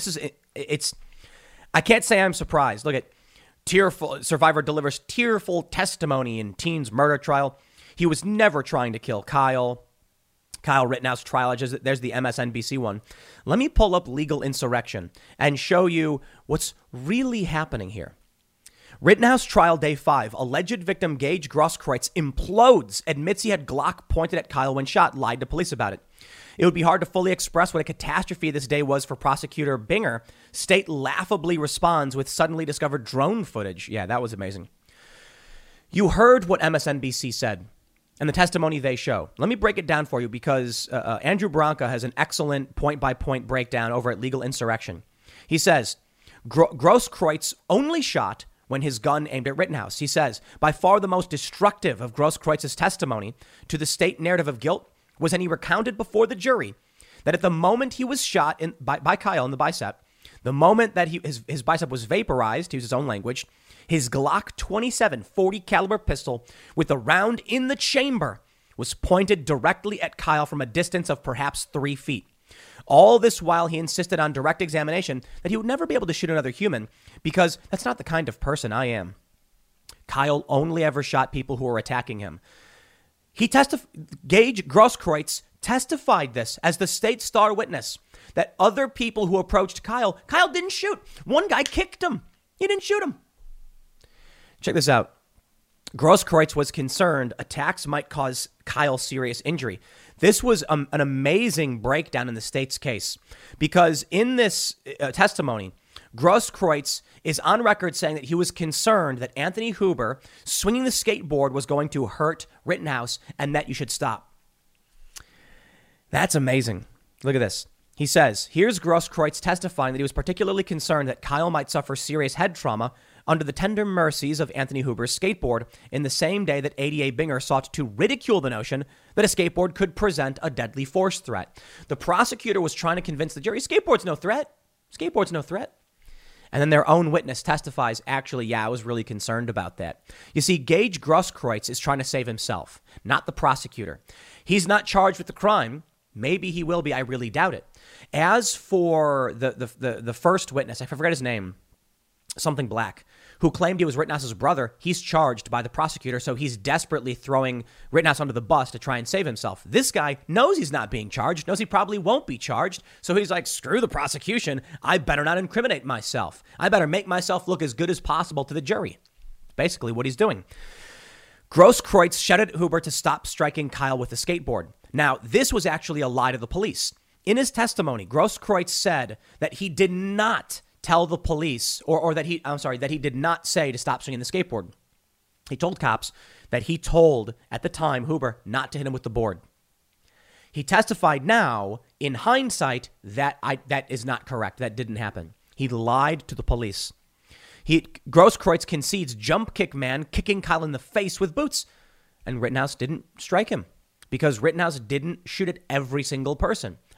I can't say I'm surprised. Look at tearful survivor delivers tearful testimony in teen's murder trial. He was never trying to kill Kyle Rittenhouse trial. There's the MSNBC one. Let me pull up legal insurrection and show you what's really happening here. Rittenhouse trial day 5. Alleged victim Gage Grosskreutz implodes, admits he had Glock pointed at Kyle when shot, lied to police about it. It would be hard to fully express what a catastrophe this day was for prosecutor Binger. State laughably responds with suddenly discovered drone footage. Yeah, that was amazing. You heard what MSNBC said and the testimony they show. Let me break it down for you because Andrew Branca has an excellent point-by-point breakdown over at Legal Insurrection. He says, Grosskreutz only shot when his gun aimed at Rittenhouse. He says, by far the most destructive of Grosskreutz's testimony to the state narrative of guilt was when he recounted before the jury that at the moment he was shot by Kyle in the bicep, the moment that his bicep was vaporized, to use his own language, his Glock 27 40 caliber pistol with a round in the chamber was pointed directly at Kyle from a distance of perhaps 3 feet. All this while he insisted on direct examination that he would never be able to shoot another human because that's not the kind of person I am. Kyle only ever shot people who were attacking him. Gage Grosskreutz testified this as the state's star witness, that other people who approached Kyle didn't shoot. One guy kicked him. He didn't shoot him. Check this out. Grosskreutz was concerned attacks might cause Kyle serious injury. This was an amazing breakdown in the state's case because in this testimony, Grosskreutz is on record saying that he was concerned that Anthony Huber swinging the skateboard was going to hurt Rittenhouse and that you should stop. That's amazing. Look at this. He says, here's Grosskreutz testifying that he was particularly concerned that Kyle might suffer serious head trauma under the tender mercies of Anthony Huber's skateboard in the same day that ADA Binger sought to ridicule the notion that a skateboard could present a deadly force threat. The prosecutor was trying to convince the jury, skateboard's no threat. Skateboard's no threat. And then their own witness testifies, actually, yeah, I was really concerned about that. You see, Gage Grosskreutz is trying to save himself, not the prosecutor. He's not charged with the crime. Maybe he will be. I really doubt it. As for the first witness, I forget his name, something Black, who claimed he was Rittenhouse's brother, he's charged by the prosecutor, so he's desperately throwing Rittenhouse under the bus to try and save himself. This guy knows he's not being charged, knows he probably won't be charged, so he's like, screw the prosecution, I better not incriminate myself. I better make myself look as good as possible to the jury. Basically what he's doing. Grosskreutz shouted at Huber to stop striking Kyle with the skateboard. Now, this was actually a lie to the police. In his testimony, Grosskreutz said that he did not tell the police that he did not say to stop swinging the skateboard. He told cops that he told at the time Huber not to hit him with the board. He testified now in hindsight that is not correct. That didn't happen. He lied to the police. Grosskreutz concedes jump kick man kicking Kyle in the face with boots, and Rittenhouse didn't strike him because Rittenhouse didn't shoot at every single person.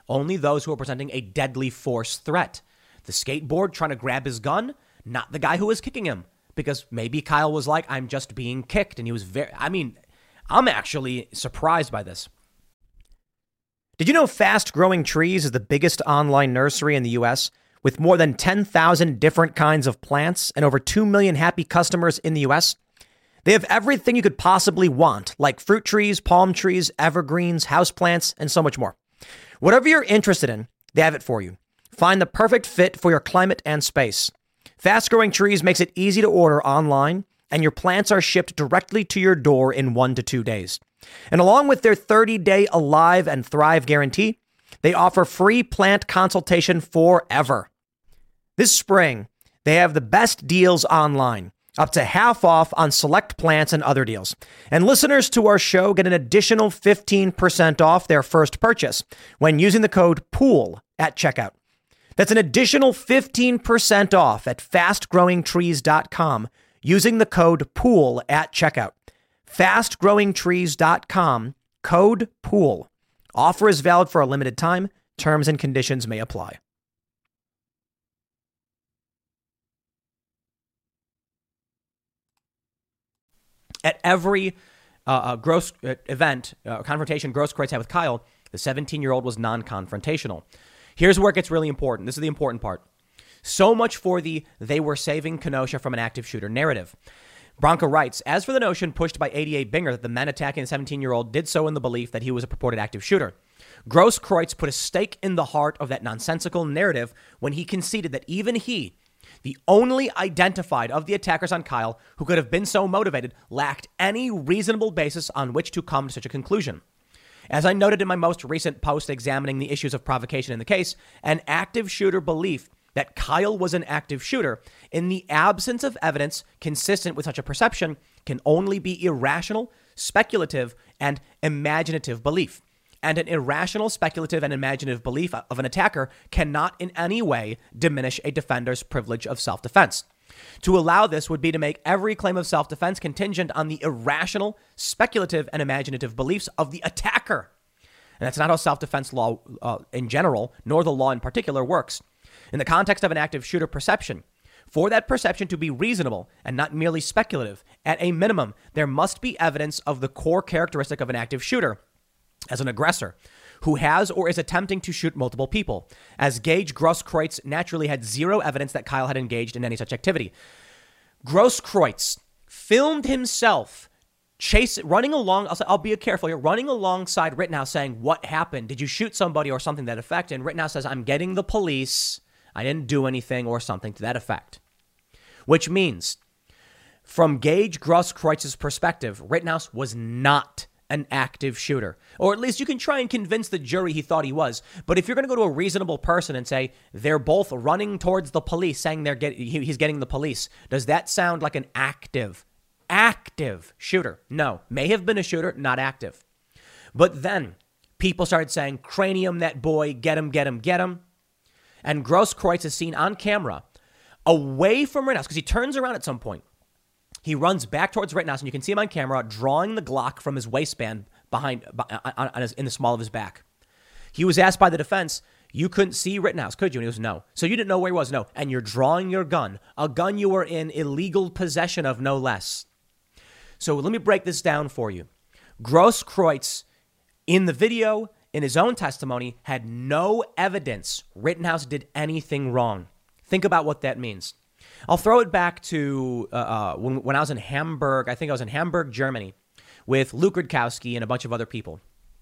Only those who are presenting a deadly force threat. The skateboard trying to grab his gun, not the guy who was kicking him. Because maybe Kyle was like, I'm just being kicked. And he was I'm actually surprised by this. Did you know Fast Growing Trees is the biggest online nursery in the U.S. with more than 10,000 different kinds of plants and over 2 million happy customers in the U.S.? They have everything you could possibly want, like fruit trees, palm trees, evergreens, houseplants, and so much more. Whatever you're interested in, they have it for you. Find the perfect fit for your climate and space. Fast Growing Trees makes it easy to order online, and your plants are shipped directly to your door in 1 to 2 days. And along with their 30-day Alive and Thrive guarantee, they offer free plant consultation forever. This spring, they have the best deals online, up to half off on select plants and other deals. And listeners to our show get an additional 15% off their first purchase when using the code POOL at checkout. That's an additional 15% off at fastgrowingtrees.com using the code POOL at checkout. Fastgrowingtrees.com, code POOL. Offer is valid for a limited time. Terms and conditions may apply. At every confrontation Grosskreutz had with Kyle, the 17-year-old was non-confrontational. Here's where it gets really important. This is the important part. So much for they were saving Kenosha from an active shooter narrative. Branca writes, as for the notion pushed by 88 Binger that the men attacking the 17-year-old did so in the belief that he was a purported active shooter, Grosskreutz put a stake in the heart of that nonsensical narrative when he conceded that even he, the only identified of the attackers on Kyle who could have been so motivated, lacked any reasonable basis on which to come to such a conclusion. As I noted in my most recent post examining the issues of provocation in the case, an active shooter belief that Kyle was an active shooter in the absence of evidence consistent with such a perception can only be irrational, speculative, and imaginative belief. And an irrational, speculative, and imaginative belief of an attacker cannot in any way diminish a defender's privilege of self-defense. To allow this would be to make every claim of self-defense contingent on the irrational, speculative, and imaginative beliefs of the attacker. And that's not how self-defense law in general, nor the law in particular, works. In the context of an active shooter perception, for that perception to be reasonable and not merely speculative, at a minimum, there must be evidence of the core characteristic of an active shooter as an aggressor who has or is attempting to shoot multiple people. As Gage Grosskreutz naturally had zero evidence that Kyle had engaged in any such activity. Grosskreutz filmed himself running along. I'll be careful here. Running alongside Rittenhouse saying, what happened? Did you shoot somebody or something to that effect? And Rittenhouse says, I'm getting the police. I didn't do anything or something to that effect. Which means from Gage Grosskreutz's perspective, Rittenhouse was not an active shooter. Or at least you can try and convince the jury he thought he was. But if you're going to go to a reasonable person and say they're both running towards the police, saying he's getting the police, does that sound like an active shooter? No. May have been a shooter, not active. But then people started saying, cranium that boy, get him, get him, get him. And Grosskreutz is seen on camera away from Rittenhouse because he turns around at some point. He runs back towards Rittenhouse, and you can see him on camera drawing the Glock from his waistband in the small of his back. He was asked by the defense, you couldn't see Rittenhouse, could you? And he goes, no. So you didn't know where he was? No. And you're drawing your gun, a gun you were in illegal possession of, no less. So let me break this down for you. Grosskreutz, in the video, in his own testimony, had no evidence Rittenhouse did anything wrong. Think about what that means. I'll throw it back to when I was in Hamburg. I think I was in Hamburg, Germany, with Luke Rudkowski and a bunch of other people.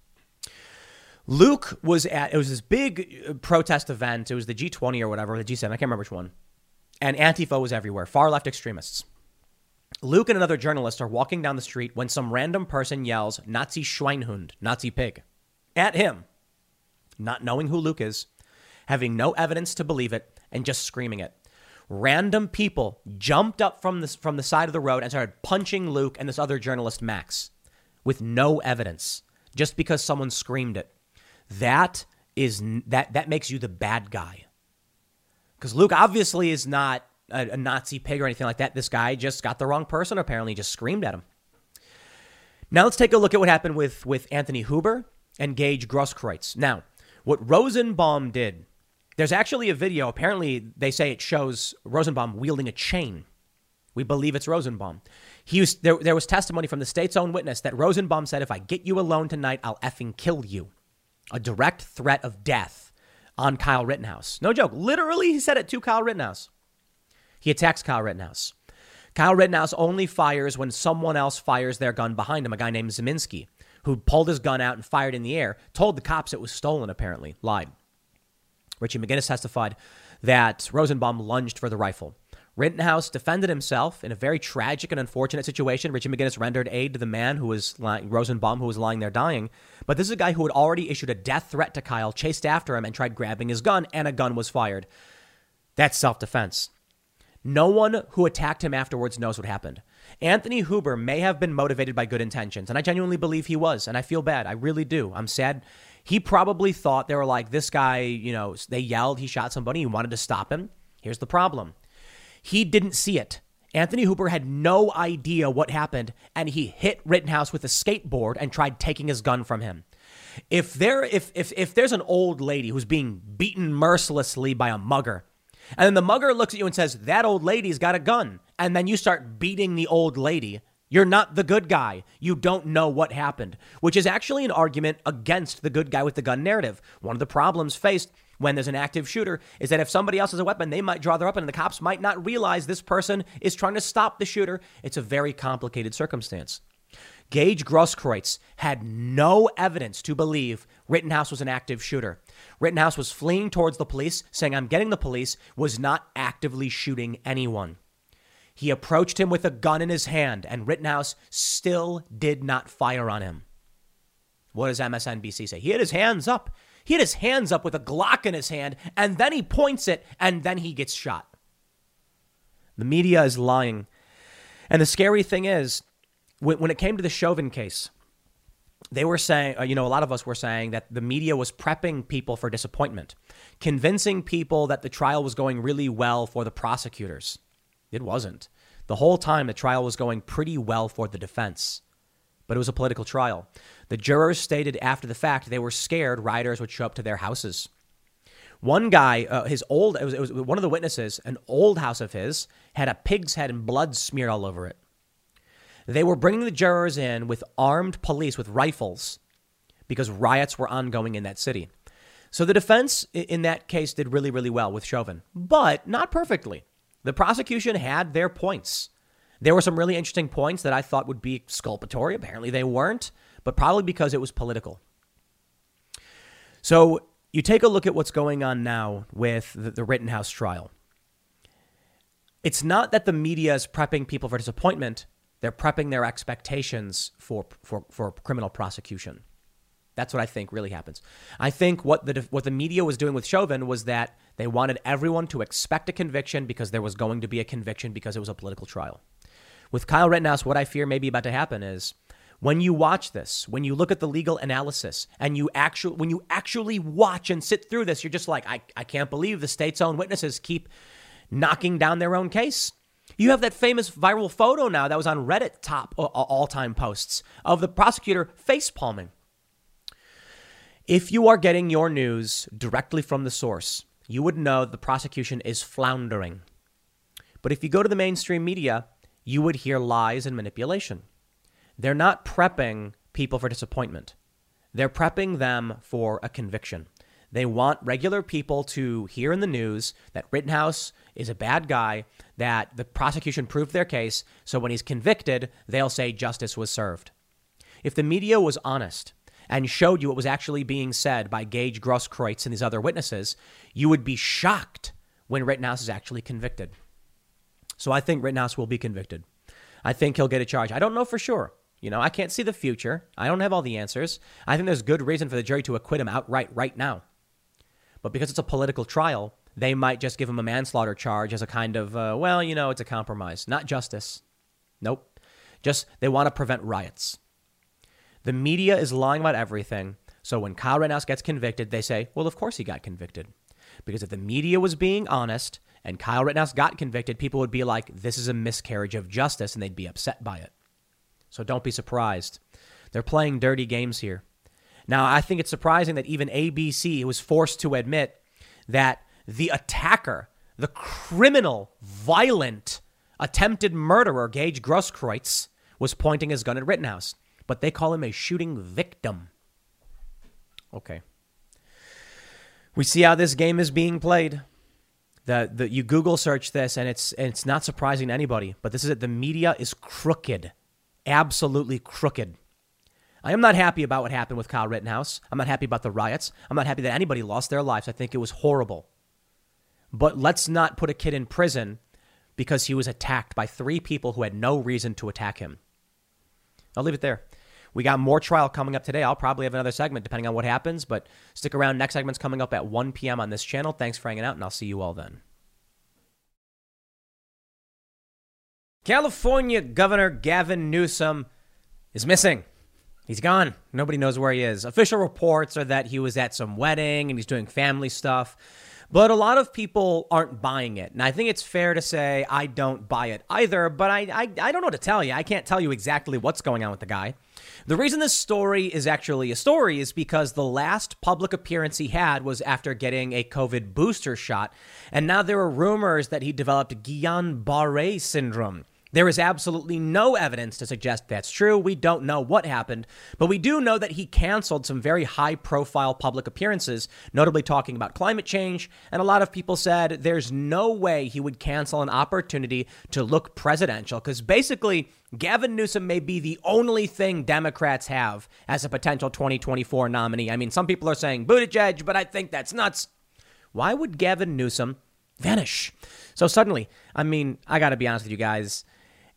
Luke it was this big protest event. It was the G20 or whatever, the G7. I can't remember which one. And Antifa was everywhere, far left extremists. Luke and another journalist are walking down the street when some random person yells, Nazi Schweinhund, Nazi pig, at him, not knowing who Luke is, having no evidence to believe it, and just screaming it. Random people jumped up from the side of the road and started punching Luke and this other journalist, Max, with no evidence, just because someone screamed it. That makes you the bad guy. Because Luke obviously is not a Nazi pig or anything like that. This guy just got the wrong person, apparently just screamed at him. Now let's take a look at what happened with Anthony Huber and Gage Grosskreutz. Now, What Rosenbaum did, there's actually a video. Apparently, they say it shows Rosenbaum wielding a chain. We believe it's Rosenbaum. There was testimony from the state's own witness that Rosenbaum said, if I get you alone tonight, I'll effing kill you. A direct threat of death on Kyle Rittenhouse. No joke. Literally, he said it to Kyle Rittenhouse. He attacks Kyle Rittenhouse. Kyle Rittenhouse only fires when someone else fires their gun behind him, a guy named Zeminski, who pulled his gun out and fired in the air, told the cops it was stolen, apparently, lied. Richie McGinnis testified that Rosenbaum lunged for the rifle. Rittenhouse defended himself in a very tragic and unfortunate situation. Richie McGinnis rendered aid to the man who was Rosenbaum, who was lying there dying. But this is a guy who had already issued a death threat to Kyle, chased after him and tried grabbing his gun, and a gun was fired. That's self-defense. No one who attacked him afterwards knows what happened. Anthony Huber may have been motivated by good intentions, and I genuinely believe he was, and I feel bad. I really do. I'm sad. He probably thought they were like, this guy, they yelled, he shot somebody, he wanted to stop him. Here's the problem. He didn't see it. Anthony Huber had no idea what happened, and he hit Rittenhouse with a skateboard and tried taking his gun from him. If there's an old lady who's being beaten mercilessly by a mugger, and then the mugger looks at you and says, that old lady's got a gun, and then you start beating the old lady, you're not the good guy. You don't know what happened, which is actually an argument against the good guy with the gun narrative. One of the problems faced when there's an active shooter is that if somebody else has a weapon, they might draw their weapon and the cops might not realize this person is trying to stop the shooter. It's a very complicated circumstance. Gage Grosskreutz had no evidence to believe Rittenhouse was an active shooter. Rittenhouse was fleeing towards the police, saying, I'm getting the police, was not actively shooting anyone. He approached him with a gun in his hand, and Rittenhouse still did not fire on him. What does MSNBC say? He had his hands up. He had his hands up with a Glock in his hand, and then he points it, and then he gets shot. The media is lying. And the scary thing is, when it came to the Chauvin case, they were saying, a lot of us were saying that the media was prepping people for disappointment, convincing people that the trial was going really well for the prosecutors. It wasn't. The whole time, the trial was going pretty well for the defense. But it was a political trial. The jurors stated after the fact they were scared rioters would show up to their houses. One guy, it was one of the witnesses, an old house of his, had a pig's head and blood smeared all over it. They were bringing the jurors in with armed police with rifles because riots were ongoing in that city. So the defense in that case did really, really well with Chauvin, but not perfectly. The prosecution had their points. There were some really interesting points that I thought would be exculpatory. Apparently they weren't, but probably because it was political. So you take a look at what's going on now with the Rittenhouse trial. It's not that the media is prepping people for disappointment. They're prepping their expectations for criminal prosecution. That's what I think really happens. I think what the media was doing with Chauvin was that they wanted everyone to expect a conviction because there was going to be a conviction because it was a political trial. With Kyle Rittenhouse, what I fear may be about to happen is when you watch this, when you look at the legal analysis and when you actually watch and sit through this, you're just like, I can't believe the state's own witnesses keep knocking down their own case. You have that famous viral photo now that was on Reddit top all-time posts of the prosecutor face-palming. If you are getting your news directly from the source, you would know the prosecution is floundering. But if you go to the mainstream media, you would hear lies and manipulation. They're not prepping people for disappointment. They're prepping them for a conviction. They want regular people to hear in the news that Rittenhouse is a bad guy, that the prosecution proved their case, so when he's convicted, they'll say justice was served. If the media was honest and showed you what was actually being said by Gage Grosskreutz and these other witnesses, you would be shocked when Rittenhouse is actually convicted. So I think Rittenhouse will be convicted. I think he'll get a charge. I don't know for sure. I can't see the future. I don't have all the answers. I think there's good reason for the jury to acquit him outright right now. But because it's a political trial, they might just give him a manslaughter charge as a kind of, it's a compromise. Not justice. Nope. Just they want to prevent riots. The media is lying about everything. So when Kyle Rittenhouse gets convicted, they say, well, of course he got convicted. Because if the media was being honest and Kyle Rittenhouse got convicted, people would be like, this is a miscarriage of justice, and they'd be upset by it. So don't be surprised. They're playing dirty games here. Now, I think it's surprising that even ABC was forced to admit that the attacker, the criminal, violent, attempted murderer, Gage Grosskreutz, was pointing his gun at Rittenhouse. But they call him a shooting victim. Okay. We see how this game is being played. You Google search this, and it's not surprising to anybody. But this is it. The media is crooked. Absolutely crooked. I am not happy about what happened with Kyle Rittenhouse. I'm not happy about the riots. I'm not happy that anybody lost their lives. I think it was horrible. But let's not put a kid in prison because he was attacked by 3 people who had no reason to attack him. I'll leave it there. We got more trial coming up today. I'll probably have another segment depending on what happens, but stick around. Next segment's coming up at 1 p.m. on this channel. Thanks for hanging out, and I'll see you all then. California Governor Gavin Newsom is missing. He's gone. Nobody knows where he is. Official reports are that he was at some wedding and he's doing family stuff. But a lot of people aren't buying it. And I think it's fair to say I don't buy it either. But I don't know what to tell you. I can't tell you exactly what's going on with the guy. The reason this story is actually a story is because the last public appearance he had was after getting a COVID booster shot. And now there are rumors that he developed Guillain-Barré syndrome. There is absolutely no evidence to suggest that's true. We don't know what happened, but we do know that he canceled some very high-profile public appearances, notably talking about climate change, and a lot of people said there's no way he would cancel an opportunity to look presidential, because basically Gavin Newsom may be the only thing Democrats have as a potential 2024 nominee. I mean, some people are saying Buttigieg, but I think that's nuts. Why would Gavin Newsom vanish so suddenly? I mean, I got to be honest with you guys.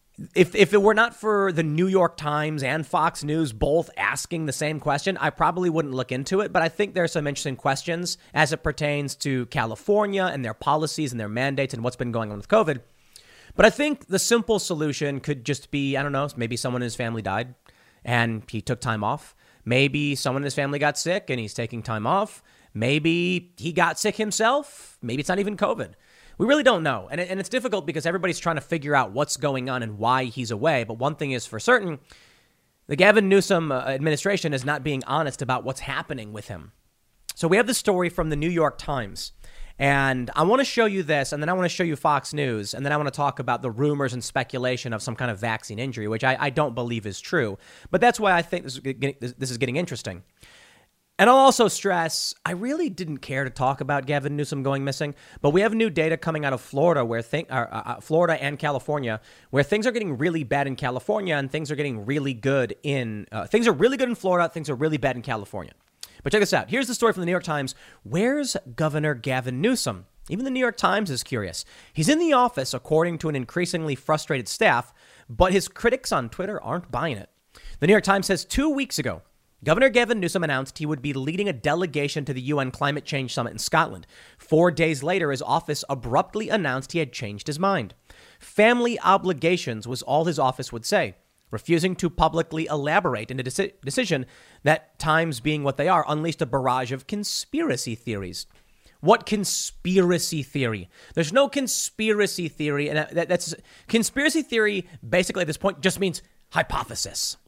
If it were not for the New York Times and Fox News both asking the same question, I probably wouldn't look into it. But I think there's some interesting questions as it pertains to California and their policies and their mandates and what's been going on with COVID. But I think the simple solution could just be, I don't know, maybe someone in his family died and he took time off. Maybe someone in his family got sick and he's taking time off. Maybe he got sick himself. Maybe it's not even COVID. We really don't know. And it's difficult because everybody's trying to figure out what's going on and why he's away. But one thing is for certain, the Gavin Newsom administration is not being honest about what's happening with him. So we have this story from the New York Times. And I want to show you this, and then I want to show you Fox News, and then I want to talk about the rumors and speculation of some kind of vaccine injury, which I don't believe is true. But that's why I think this is getting interesting. And I'll also stress, I really didn't care to talk about Gavin Newsom going missing, but we have new data coming out of Florida, where Florida and California, where things are getting really bad in California and things are getting really good in things are really good in Florida, things are really bad in California. But check this out. Here's the story from the New York Times. Where's Governor Gavin Newsom? Even the New York Times is curious. He's in the office, according to an increasingly frustrated staff, but his critics on Twitter aren't buying it. The New York Times says 2 weeks ago, Governor Gavin Newsom announced he would be leading a delegation to the UN Climate Change Summit in Scotland. 4 days later, his office abruptly announced he had changed his mind. Family obligations was all his office would say, refusing to publicly elaborate in a decision that, times being what they are, unleashed a barrage of conspiracy theories. What conspiracy theory? There's no conspiracy theory, and that's conspiracy theory. Basically, at this point, just means hypothesis.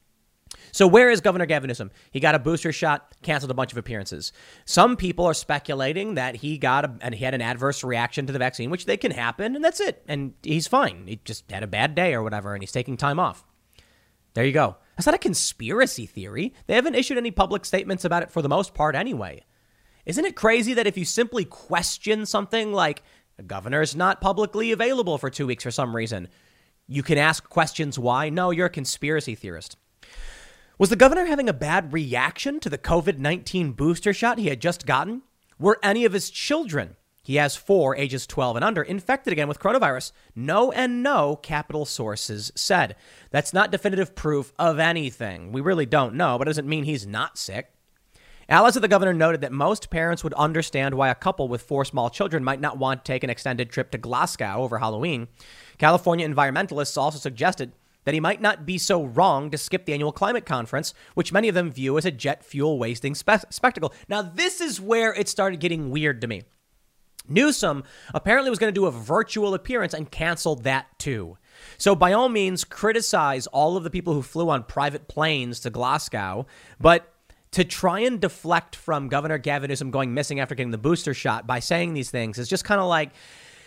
So where is Governor Gavin Newsom? He got a booster shot, canceled a bunch of appearances. Some people are speculating that he had an adverse reaction to the vaccine, which they can happen, and that's it. And he's fine. He just had a bad day or whatever, and he's taking time off. There you go. That's not a conspiracy theory. They haven't issued any public statements about it for the most part anyway. Isn't it crazy that if you simply question something like the governor is not publicly available for 2 weeks for some reason, you can ask questions why? No, you're a conspiracy theorist. Was the governor having a bad reaction to the COVID-19 booster shot he had just gotten? Were any of his children, he has 4, ages 12 and under, infected again with coronavirus? No and no, Capitol sources said. That's not definitive proof of anything. We really don't know, but it doesn't mean he's not sick. Allies of the governor noted that most parents would understand why a couple with 4 small children might not want to take an extended trip to Glasgow over Halloween. California environmentalists also suggested that he might not be so wrong to skip the annual climate conference, which many of them view as a jet fuel wasting spectacle. Now, this is where it started getting weird to me. Newsom apparently was going to do a virtual appearance and canceled that too. So by all means, criticize all of the people who flew on private planes to Glasgow, but to try and deflect from Governor Gavin Newsom going missing after getting the booster shot by saying these things is just kind of like,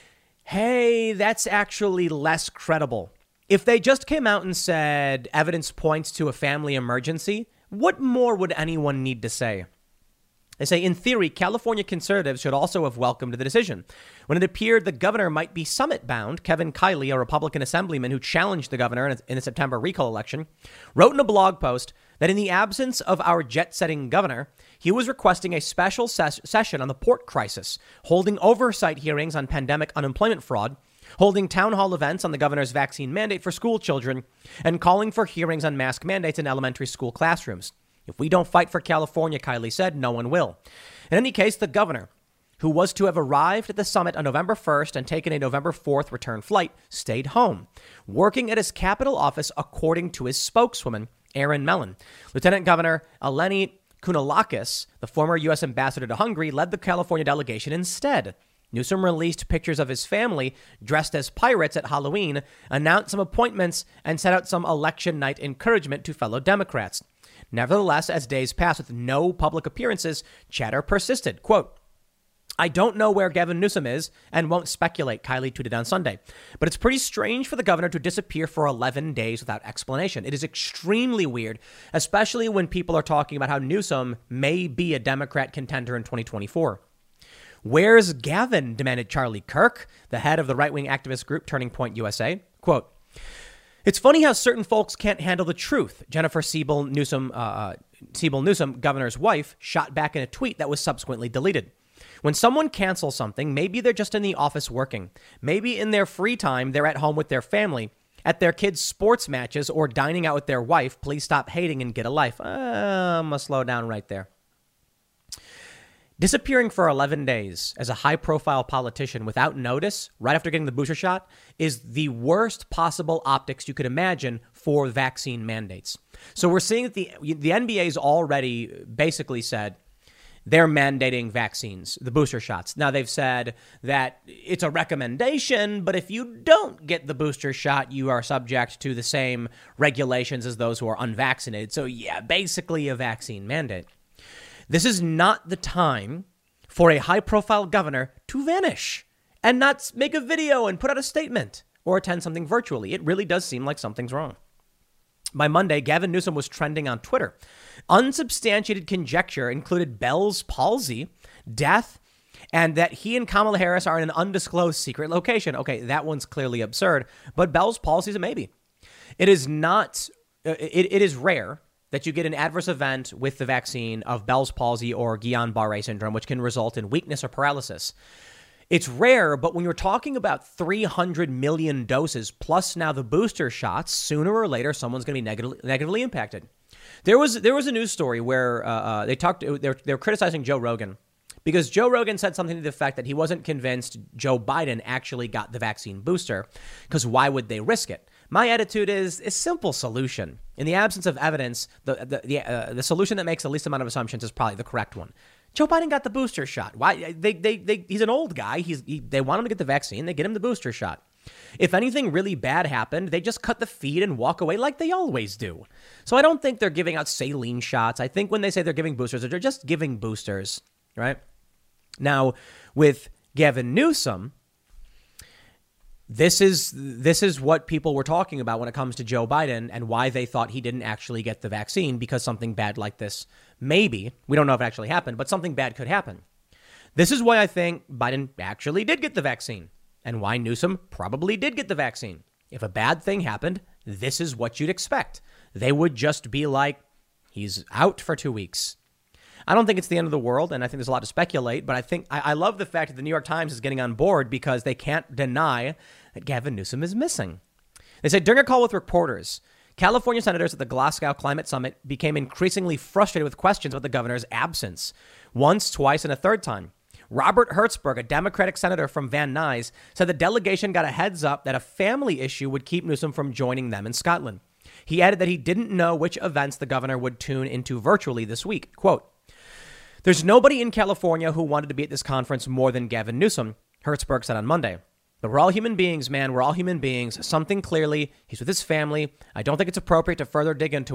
hey, that's actually less credible. If they just came out and said evidence points to a family emergency, what more would anyone need to say? They say, in theory, California conservatives should also have welcomed the decision. When it appeared the governor might be summit-bound, Kevin Kiley, a Republican assemblyman who challenged the governor in the September recall election, wrote in a blog post that in the absence of our jet-setting governor, he was requesting a special session on the port crisis, holding oversight hearings on pandemic unemployment fraud, holding town hall events on the governor's vaccine mandate for school children, and calling for hearings on mask mandates in elementary school classrooms. If we don't fight for California, Kiley said, no one will. In any case, the governor, who was to have arrived at the summit on November 1st and taken a November 4th return flight, stayed home, working at his Capitol office, according to his spokeswoman, Erin Mellon. Lieutenant Governor Eleni Kounalakis, the former U.S. ambassador to Hungary, led the California delegation instead. Newsom released pictures of his family dressed as pirates at Halloween, announced some appointments, and set out some election night encouragement to fellow Democrats. Nevertheless, as days passed with no public appearances, chatter persisted. Quote, I don't know where Gavin Newsom is and won't speculate, Kiley tweeted on Sunday. But it's pretty strange for the governor to disappear for 11 days without explanation. It is extremely weird, especially when people are talking about how Newsom may be a Democrat contender in 2024. Where's Gavin? Demanded Charlie Kirk, the head of the right-wing activist group Turning Point USA. Quote, it's funny how certain folks can't handle the truth. Jennifer Siebel Newsom, governor's wife, shot back in a tweet that was subsequently deleted. When someone cancels something, maybe they're just in the office working. Maybe in their free time, they're at home with their family, at their kids' sports matches, or dining out with their wife. Please stop hating and get a life. I'm going to slow down right there. Disappearing for 11 days as a high-profile politician without notice, right after getting the booster shot, is the worst possible optics you could imagine for vaccine mandates. So we're seeing that the NBA's already basically said they're mandating vaccines, the booster shots. Now, they've said that it's a recommendation, but if you don't get the booster shot, you are subject to the same regulations as those who are unvaccinated. So, yeah, basically a vaccine mandate. This is not the time for a high-profile governor to vanish and not make a video and put out a statement or attend something virtually. It really does seem like something's wrong. By Monday, Gavin Newsom was trending on Twitter. Unsubstantiated conjecture included Bell's palsy, death, and that he and Kamala Harris are in an undisclosed secret location. Okay, that one's clearly absurd, but Bell's palsy is a maybe. It is not. It is rare that you get an adverse event with the vaccine of Bell's palsy or Guillain-Barré syndrome, which can result in weakness or paralysis. It's rare, but when you're talking about 300 million doses plus now the booster shots, sooner or later someone's going to be negatively impacted. There was a news story where they're criticizing Joe Rogan because Joe Rogan said something to the effect that he wasn't convinced Joe Biden actually got the vaccine booster because why would they risk it? My attitude is a simple solution. In the absence of evidence, the solution that makes the least amount of assumptions is probably the correct one. Joe Biden got the booster shot. Why? He's an old guy. They want him to get the vaccine. They get him the booster shot. If anything really bad happened, they just cut the feed and walk away like they always do. So I don't think they're giving out saline shots. I think when they say they're giving boosters, they're just giving boosters, right? Now, with Gavin Newsom, This is what people were talking about when it comes to Joe Biden and why they thought he didn't actually get the vaccine because something bad like this, maybe, we don't know if it actually happened, but something bad could happen. This is why I think Biden actually did get the vaccine and why Newsom probably did get the vaccine. If a bad thing happened, this is what you'd expect. They would just be like, he's out for 2 weeks. I don't think it's the end of the world, and I think there's a lot to speculate, but I love the fact that the New York Times is getting on board because they can't deny that Gavin Newsom is missing. They said during a call with reporters, California senators at the Glasgow Climate Summit became increasingly frustrated with questions about the governor's absence. Once, twice, and a third time. Robert Hertzberg, a Democratic senator from Van Nuys, said the delegation got a heads up that a family issue would keep Newsom from joining them in Scotland. He added that he didn't know which events the governor would tune into virtually this week. Quote, there's nobody in California who wanted to be at this conference more than Gavin Newsom, Hertzberg said on Monday. But we're all human beings, man. We're all human beings. Something clearly, he's with his family. I don't think it's appropriate to further dig into it.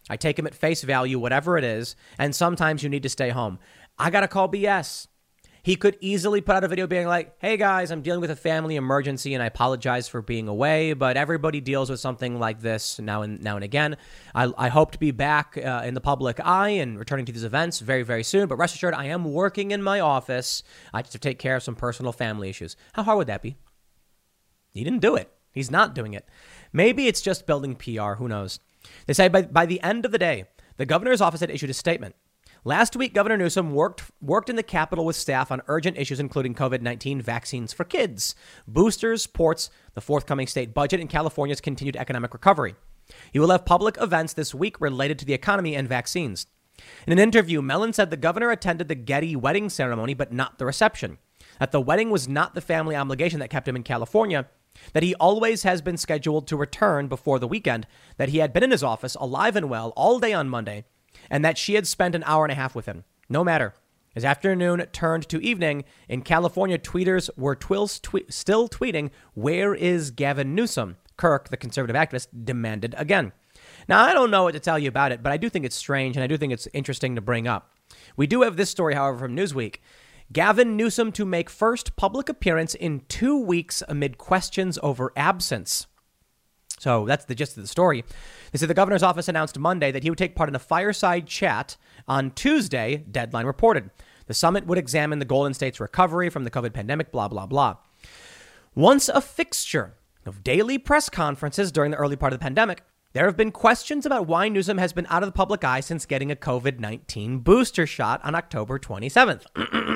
I take him at face value, whatever it is. And sometimes you need to stay home. I got to call BS. He could easily put out a video being like, hey, guys, I'm dealing with a family emergency and I apologize for being away. But everybody deals with something like this now and again. I hope to be back in the public eye and returning to these events very, very soon. But rest assured, I am working in my office. I have to take care of some personal family issues. How hard would that be? He didn't do it. He's not doing it. Maybe it's just building PR. Who knows? They say by the end of the day, the governor's office had issued a statement. Last week, Governor Newsom worked in the Capitol with staff on urgent issues, including COVID-19 vaccines for kids, boosters, ports, the forthcoming state budget, and California's continued economic recovery. He will have public events this week related to the economy and vaccines. In an interview, Mellon said the governor attended the Getty wedding ceremony, but not the reception. That the wedding was not the family obligation that kept him in California, that he always has been scheduled to return before the weekend, that he had been in his office alive and well all day on Monday, and that she had spent an hour and a half with him. No matter. As afternoon turned to evening, in California, tweeters were still tweeting, "Where is Gavin Newsom?" Kirk, the conservative activist, demanded again. Now, I don't know what to tell you about it, but I do think it's strange, and I do think it's interesting to bring up. We do have this story, however, from Newsweek. Gavin Newsom to make first public appearance in 2 weeks amid questions over absence. So that's the gist of the story. They said the governor's office announced Monday that he would take part in a fireside chat on Tuesday, Deadline reported. The summit would examine the Golden State's recovery from the COVID pandemic, blah, blah, blah. Once a fixture of daily press conferences during the early part of the pandemic, there have been questions about why Newsom has been out of the public eye since getting a COVID-19 booster shot on October 27th.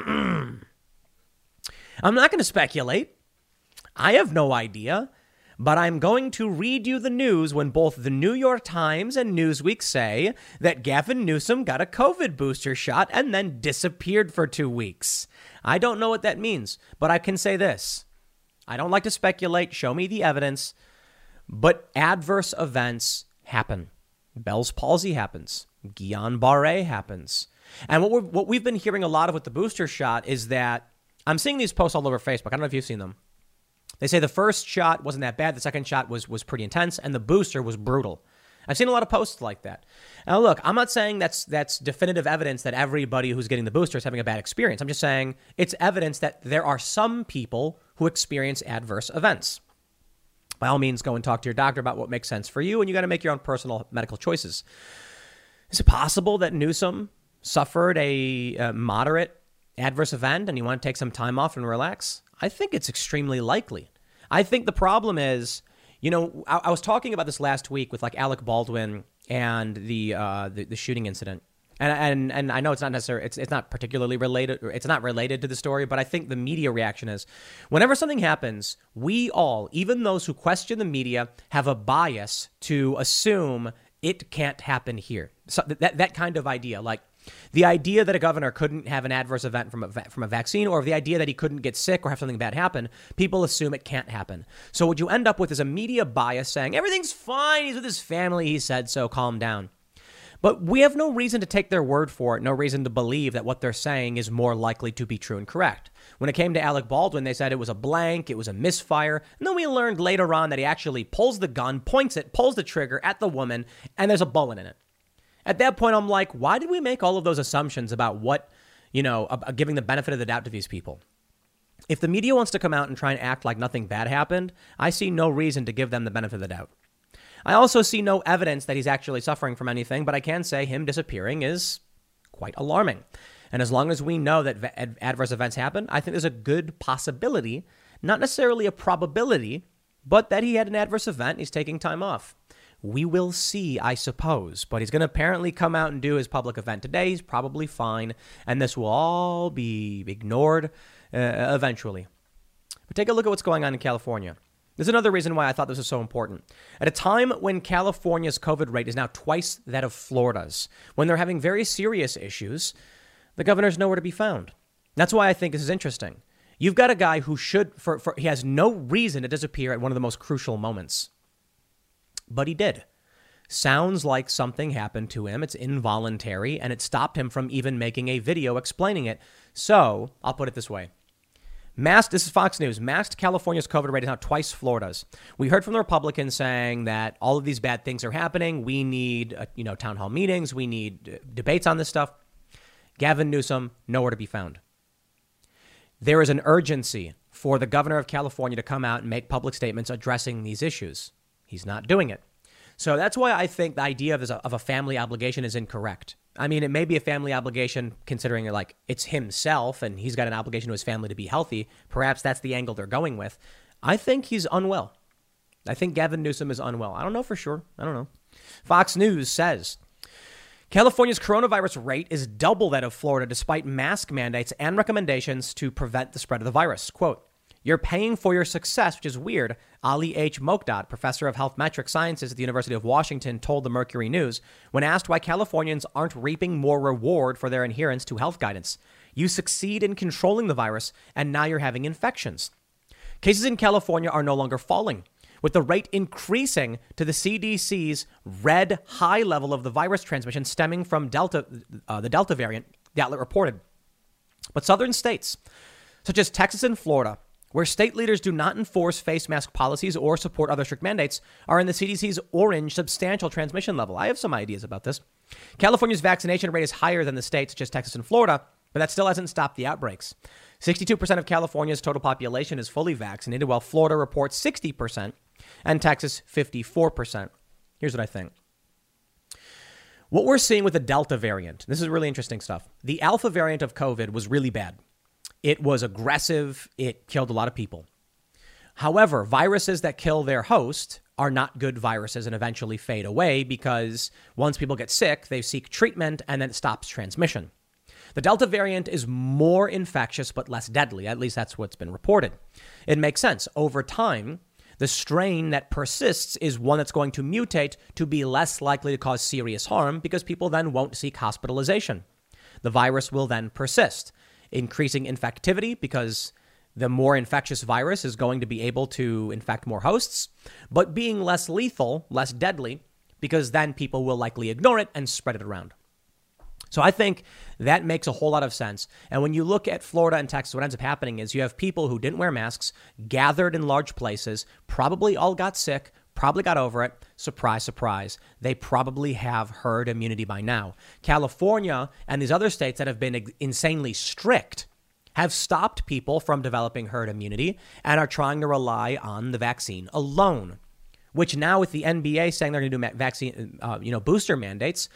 I'm not going to speculate. I have no idea. But I'm going to read you the news when both the New York Times and Newsweek say that Gavin Newsom got a COVID booster shot and then disappeared for 2 weeks. I don't know what that means, but I can say this. I don't like to speculate. Show me the evidence. But adverse events happen. Bell's palsy happens. Guillain-Barré happens. And what we've been hearing a lot of with the booster shot is that I'm seeing these posts all over Facebook. I don't know if you've seen them. They say the first shot wasn't that bad. The second shot was pretty intense, and the booster was brutal. I've seen a lot of posts like that. Now, look, I'm not saying that's definitive evidence that everybody who's getting the booster is having a bad experience. I'm just saying it's evidence that there are some people who experience adverse events. By all means, go and talk to your doctor about what makes sense for you, and you got to make your own personal medical choices. Is it possible that Newsom suffered a moderate adverse event and you want to take some time off and relax? I think it's extremely likely. I think the problem is, I was talking about this last week with like Alec Baldwin and the shooting incident. And I know it's not necessarily, it's not particularly related, it's not related to the story, but I think the media reaction is whenever something happens, we all, even those who question the media, have a bias to assume it can't happen here. So that kind of idea, like the idea that a governor couldn't have an adverse event from a vaccine, or the idea that he couldn't get sick or have something bad happen, people assume it can't happen. So what you end up with is a media bias saying everything's fine. He's with his family. He said so. Calm down. But we have no reason to take their word for it, no reason to believe that what they're saying is more likely to be true and correct. When it came to Alec Baldwin, they said it was a blank, it was a misfire. And then we learned later on that he actually pulls the gun, points it, pulls the trigger at the woman, and there's a bullet in it. At that point, I'm like, why did we make all of those assumptions about what, giving the benefit of the doubt to these people? If the media wants to come out and try and act like nothing bad happened, I see no reason to give them the benefit of the doubt. I also see no evidence that he's actually suffering from anything, but I can say him disappearing is quite alarming. And as long as we know that adverse events happen, I think there's a good possibility, not necessarily a probability, but that he had an adverse event. He's taking time off. We will see, I suppose. But he's going to apparently come out and do his public event today. He's probably fine. And this will all be ignored eventually. But take a look at what's going on in California. There's another reason why I thought this was so important. At a time when California's COVID rate is now twice that of Florida's, when they're having very serious issues, the governor's nowhere to be found. That's why I think this is interesting. You've got a guy who he has no reason to disappear at one of the most crucial moments. But he did. Sounds like something happened to him. It's involuntary, and it stopped him from even making a video explaining it. So, I'll put it this way. This is Fox News. Masked California's COVID rate is now twice Florida's. We heard from the Republicans saying that all of these bad things are happening. We need, town hall meetings. We need debates on this stuff. Gavin Newsom, nowhere to be found. There is an urgency for the governor of California to come out and make public statements addressing these issues. He's not doing it. So that's why I think the idea of a family obligation is incorrect. I mean, it may be a family obligation considering like it's himself and he's got an obligation to his family to be healthy. Perhaps that's the angle they're going with. I think he's unwell. I think Gavin Newsom is unwell. I don't know for sure. I don't know. Fox News says California's coronavirus rate is double that of Florida despite mask mandates and recommendations to prevent the spread of the virus. Quote, "You're paying for your success," which is weird. Ali H. Mokdad, professor of health metric sciences at the University of Washington, told the Mercury News when asked why Californians aren't reaping more reward for their adherence to health guidance. "You succeed in controlling the virus, and now you're having infections. Cases in California are no longer falling, with the rate increasing to the CDC's red high level of the virus transmission stemming from the Delta variant," the outlet reported. But southern states, such as Texas and Florida, where state leaders do not enforce face mask policies or support other strict mandates, are in the CDC's orange substantial transmission level. I have some ideas about this. California's vaccination rate is higher than the states such as Texas and Florida, but that still hasn't stopped the outbreaks. 62% of California's total population is fully vaccinated, while Florida reports 60% and Texas 54%. Here's what I think. What we're seeing with the Delta variant, this is really interesting stuff. The Alpha variant of COVID was really bad. It was aggressive. It killed a lot of people. However, viruses that kill their host are not good viruses and eventually fade away because once people get sick, they seek treatment and then it stops transmission. The Delta variant is more infectious but less deadly. At least that's what's been reported. It makes sense. Over time, the strain that persists is one that's going to mutate to be less likely to cause serious harm because people then won't seek hospitalization. The virus will then persist, increasing infectivity because the more infectious virus is going to be able to infect more hosts, but being less lethal, less deadly, because then people will likely ignore it and spread it around. So I think that makes a whole lot of sense. And when you look at Florida and Texas, what ends up happening is you have people who didn't wear masks, gathered in large places, probably all got sick, probably got over it. Surprise, surprise. They probably have herd immunity by now. California and these other states that have been insanely strict have stopped people from developing herd immunity and are trying to rely on the vaccine alone, which now with the NBA saying they're going to do vaccine, booster mandates,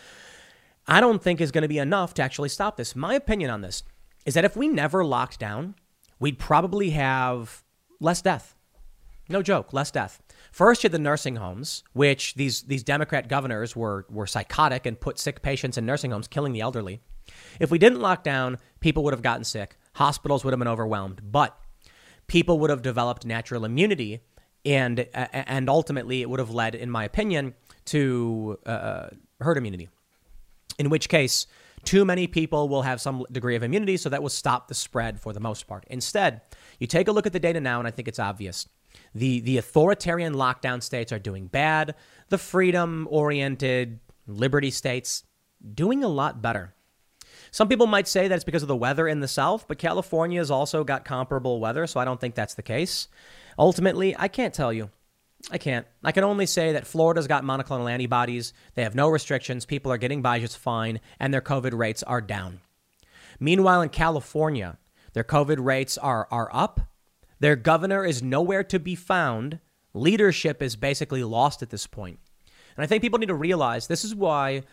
I don't think is going to be enough to actually stop this. My opinion on this is that if we never locked down, we'd probably have less death. No joke, less death. First, you had the nursing homes, which these Democrat governors were psychotic and put sick patients in nursing homes, killing the elderly. If we didn't lock down, people would have gotten sick. Hospitals would have been overwhelmed, but people would have developed natural immunity, and ultimately it would have led, in my opinion, to herd immunity. In which case, too many people will have some degree of immunity, so that will stop the spread for the most part. Instead, you take a look at the data now, and I think it's obvious. The authoritarian lockdown states are doing bad. The freedom-oriented liberty states doing a lot better. Some people might say that it's because of the weather in the South, but California's also got comparable weather, so I don't think that's the case. Ultimately, I can't tell you. I can't. I can only say that Florida's got monoclonal antibodies. They have no restrictions. People are getting by just fine, and their COVID rates are down. Meanwhile, in California, their COVID rates are up. Their governor is nowhere to be found. Leadership is basically lost at this point. And I think people need to realize this is why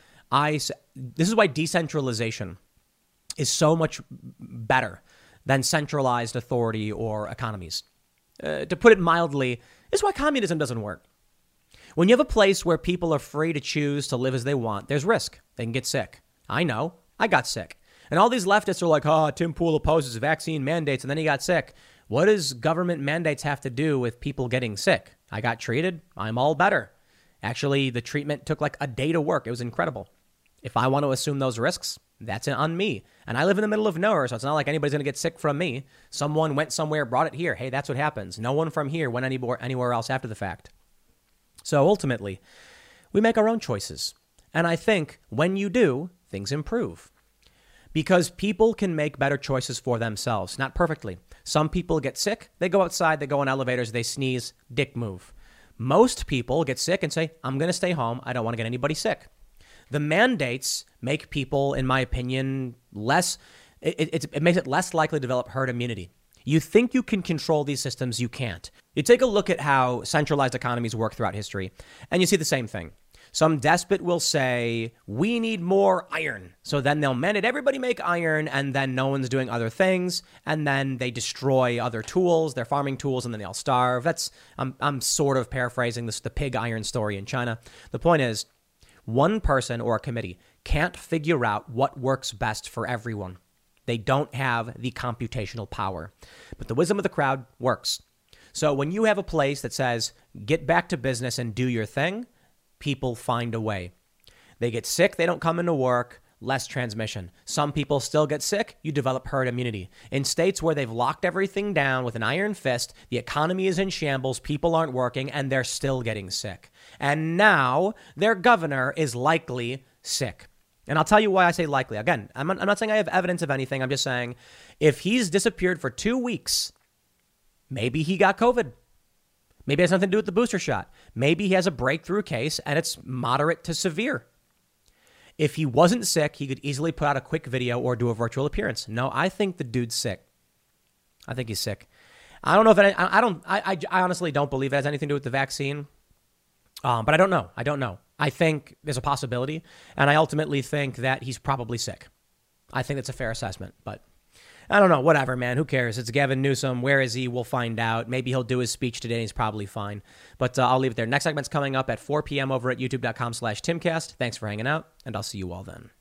decentralization is so much better than centralized authority or economies. To put it mildly, this is why communism doesn't work. When you have a place where people are free to choose to live as they want, there's risk. They can get sick. I know. I got sick. And all these leftists are like, Tim Pool opposes vaccine mandates, and then he got sick. What does government mandates have to do with people getting sick? I got treated. I'm all better. Actually, the treatment took like a day to work. It was incredible. If I want to assume those risks, that's on me. And I live in the middle of nowhere, so it's not like anybody's going to get sick from me. Someone went somewhere, brought it here. Hey, that's what happens. No one from here went anywhere else after the fact. So ultimately, we make our own choices. And I think when you do, things improve. Because people can make better choices for themselves, not perfectly. Some people get sick, they go outside, they go on elevators, they sneeze, dick move. Most people get sick and say, I'm going to stay home. I don't want to get anybody sick. The mandates make people, in my opinion, it makes it less likely to develop herd immunity. You think you can control these systems, you can't. You take a look at how centralized economies work throughout history, and you see the same thing. Some despot will say, we need more iron. So then they'll mandate everybody make iron, and then no one's doing other things. And then they destroy other tools, their farming tools, and then they all starve. I'm sort of paraphrasing the pig iron story in China. The point is, one person or a committee can't figure out what works best for everyone. They don't have the computational power. But the wisdom of the crowd works. So when you have a place that says, get back to business and do your thing, people find a way. They get sick, they don't come into work, less transmission. Some people still get sick, you develop herd immunity. In states where they've locked everything down with an iron fist, the economy is in shambles, people aren't working, and they're still getting sick. And now their governor is likely sick. And I'll tell you why I say likely. Again, I'm not saying I have evidence of anything. I'm just saying if he's disappeared for 2 weeks, maybe he got COVID. Maybe it has nothing to do with the booster shot. Maybe he has a breakthrough case and it's moderate to severe. If he wasn't sick, he could easily put out a quick video or do a virtual appearance. No, I think the dude's sick. I think he's sick. I don't know if I honestly don't believe it has anything to do with the vaccine. But I don't know. I think there's a possibility. And I ultimately think that he's probably sick. I think that's a fair assessment, but I don't know. Whatever, man. Who cares? It's Gavin Newsom. Where is he? We'll find out. Maybe he'll do his speech today and he's probably fine. But I'll leave it there. Next segment's coming up at 4 p.m. over at youtube.com/Timcast. Thanks for hanging out, and I'll see you all then.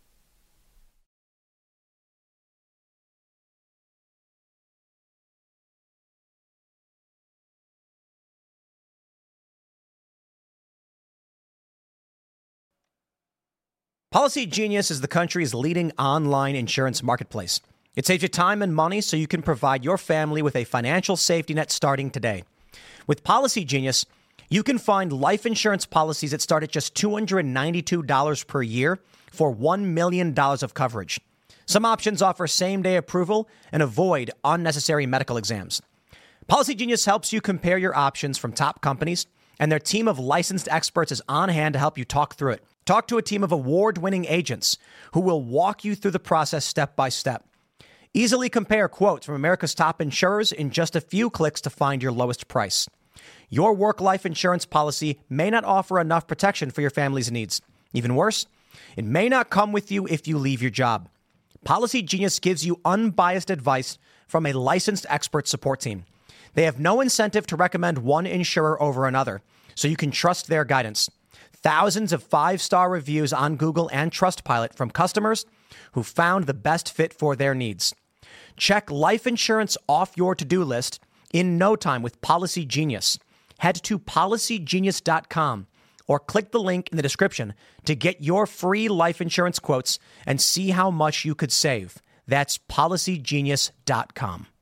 Policy Genius is the country's leading online insurance marketplace. It saves you time and money so you can provide your family with a financial safety net starting today. With Policy Genius, you can find life insurance policies that start at just $292 per year for $1 million of coverage. Some options offer same-day approval and avoid unnecessary medical exams. Policy Genius helps you compare your options from top companies, and their team of licensed experts is on hand to help you talk through it. Talk to a team of award-winning agents who will walk you through the process step by step. Easily compare quotes from America's top insurers in just a few clicks to find your lowest price. Your work-life insurance policy may not offer enough protection for your family's needs. Even worse, it may not come with you if you leave your job. Policy Genius gives you unbiased advice from a licensed expert support team. They have no incentive to recommend one insurer over another, so you can trust their guidance. Thousands of 5-star reviews on Google and Trustpilot from customers who found the best fit for their needs. Check life insurance off your to-do list in no time with Policy Genius. Head to policygenius.com or click the link in the description to get your free life insurance quotes and see how much you could save. That's policygenius.com.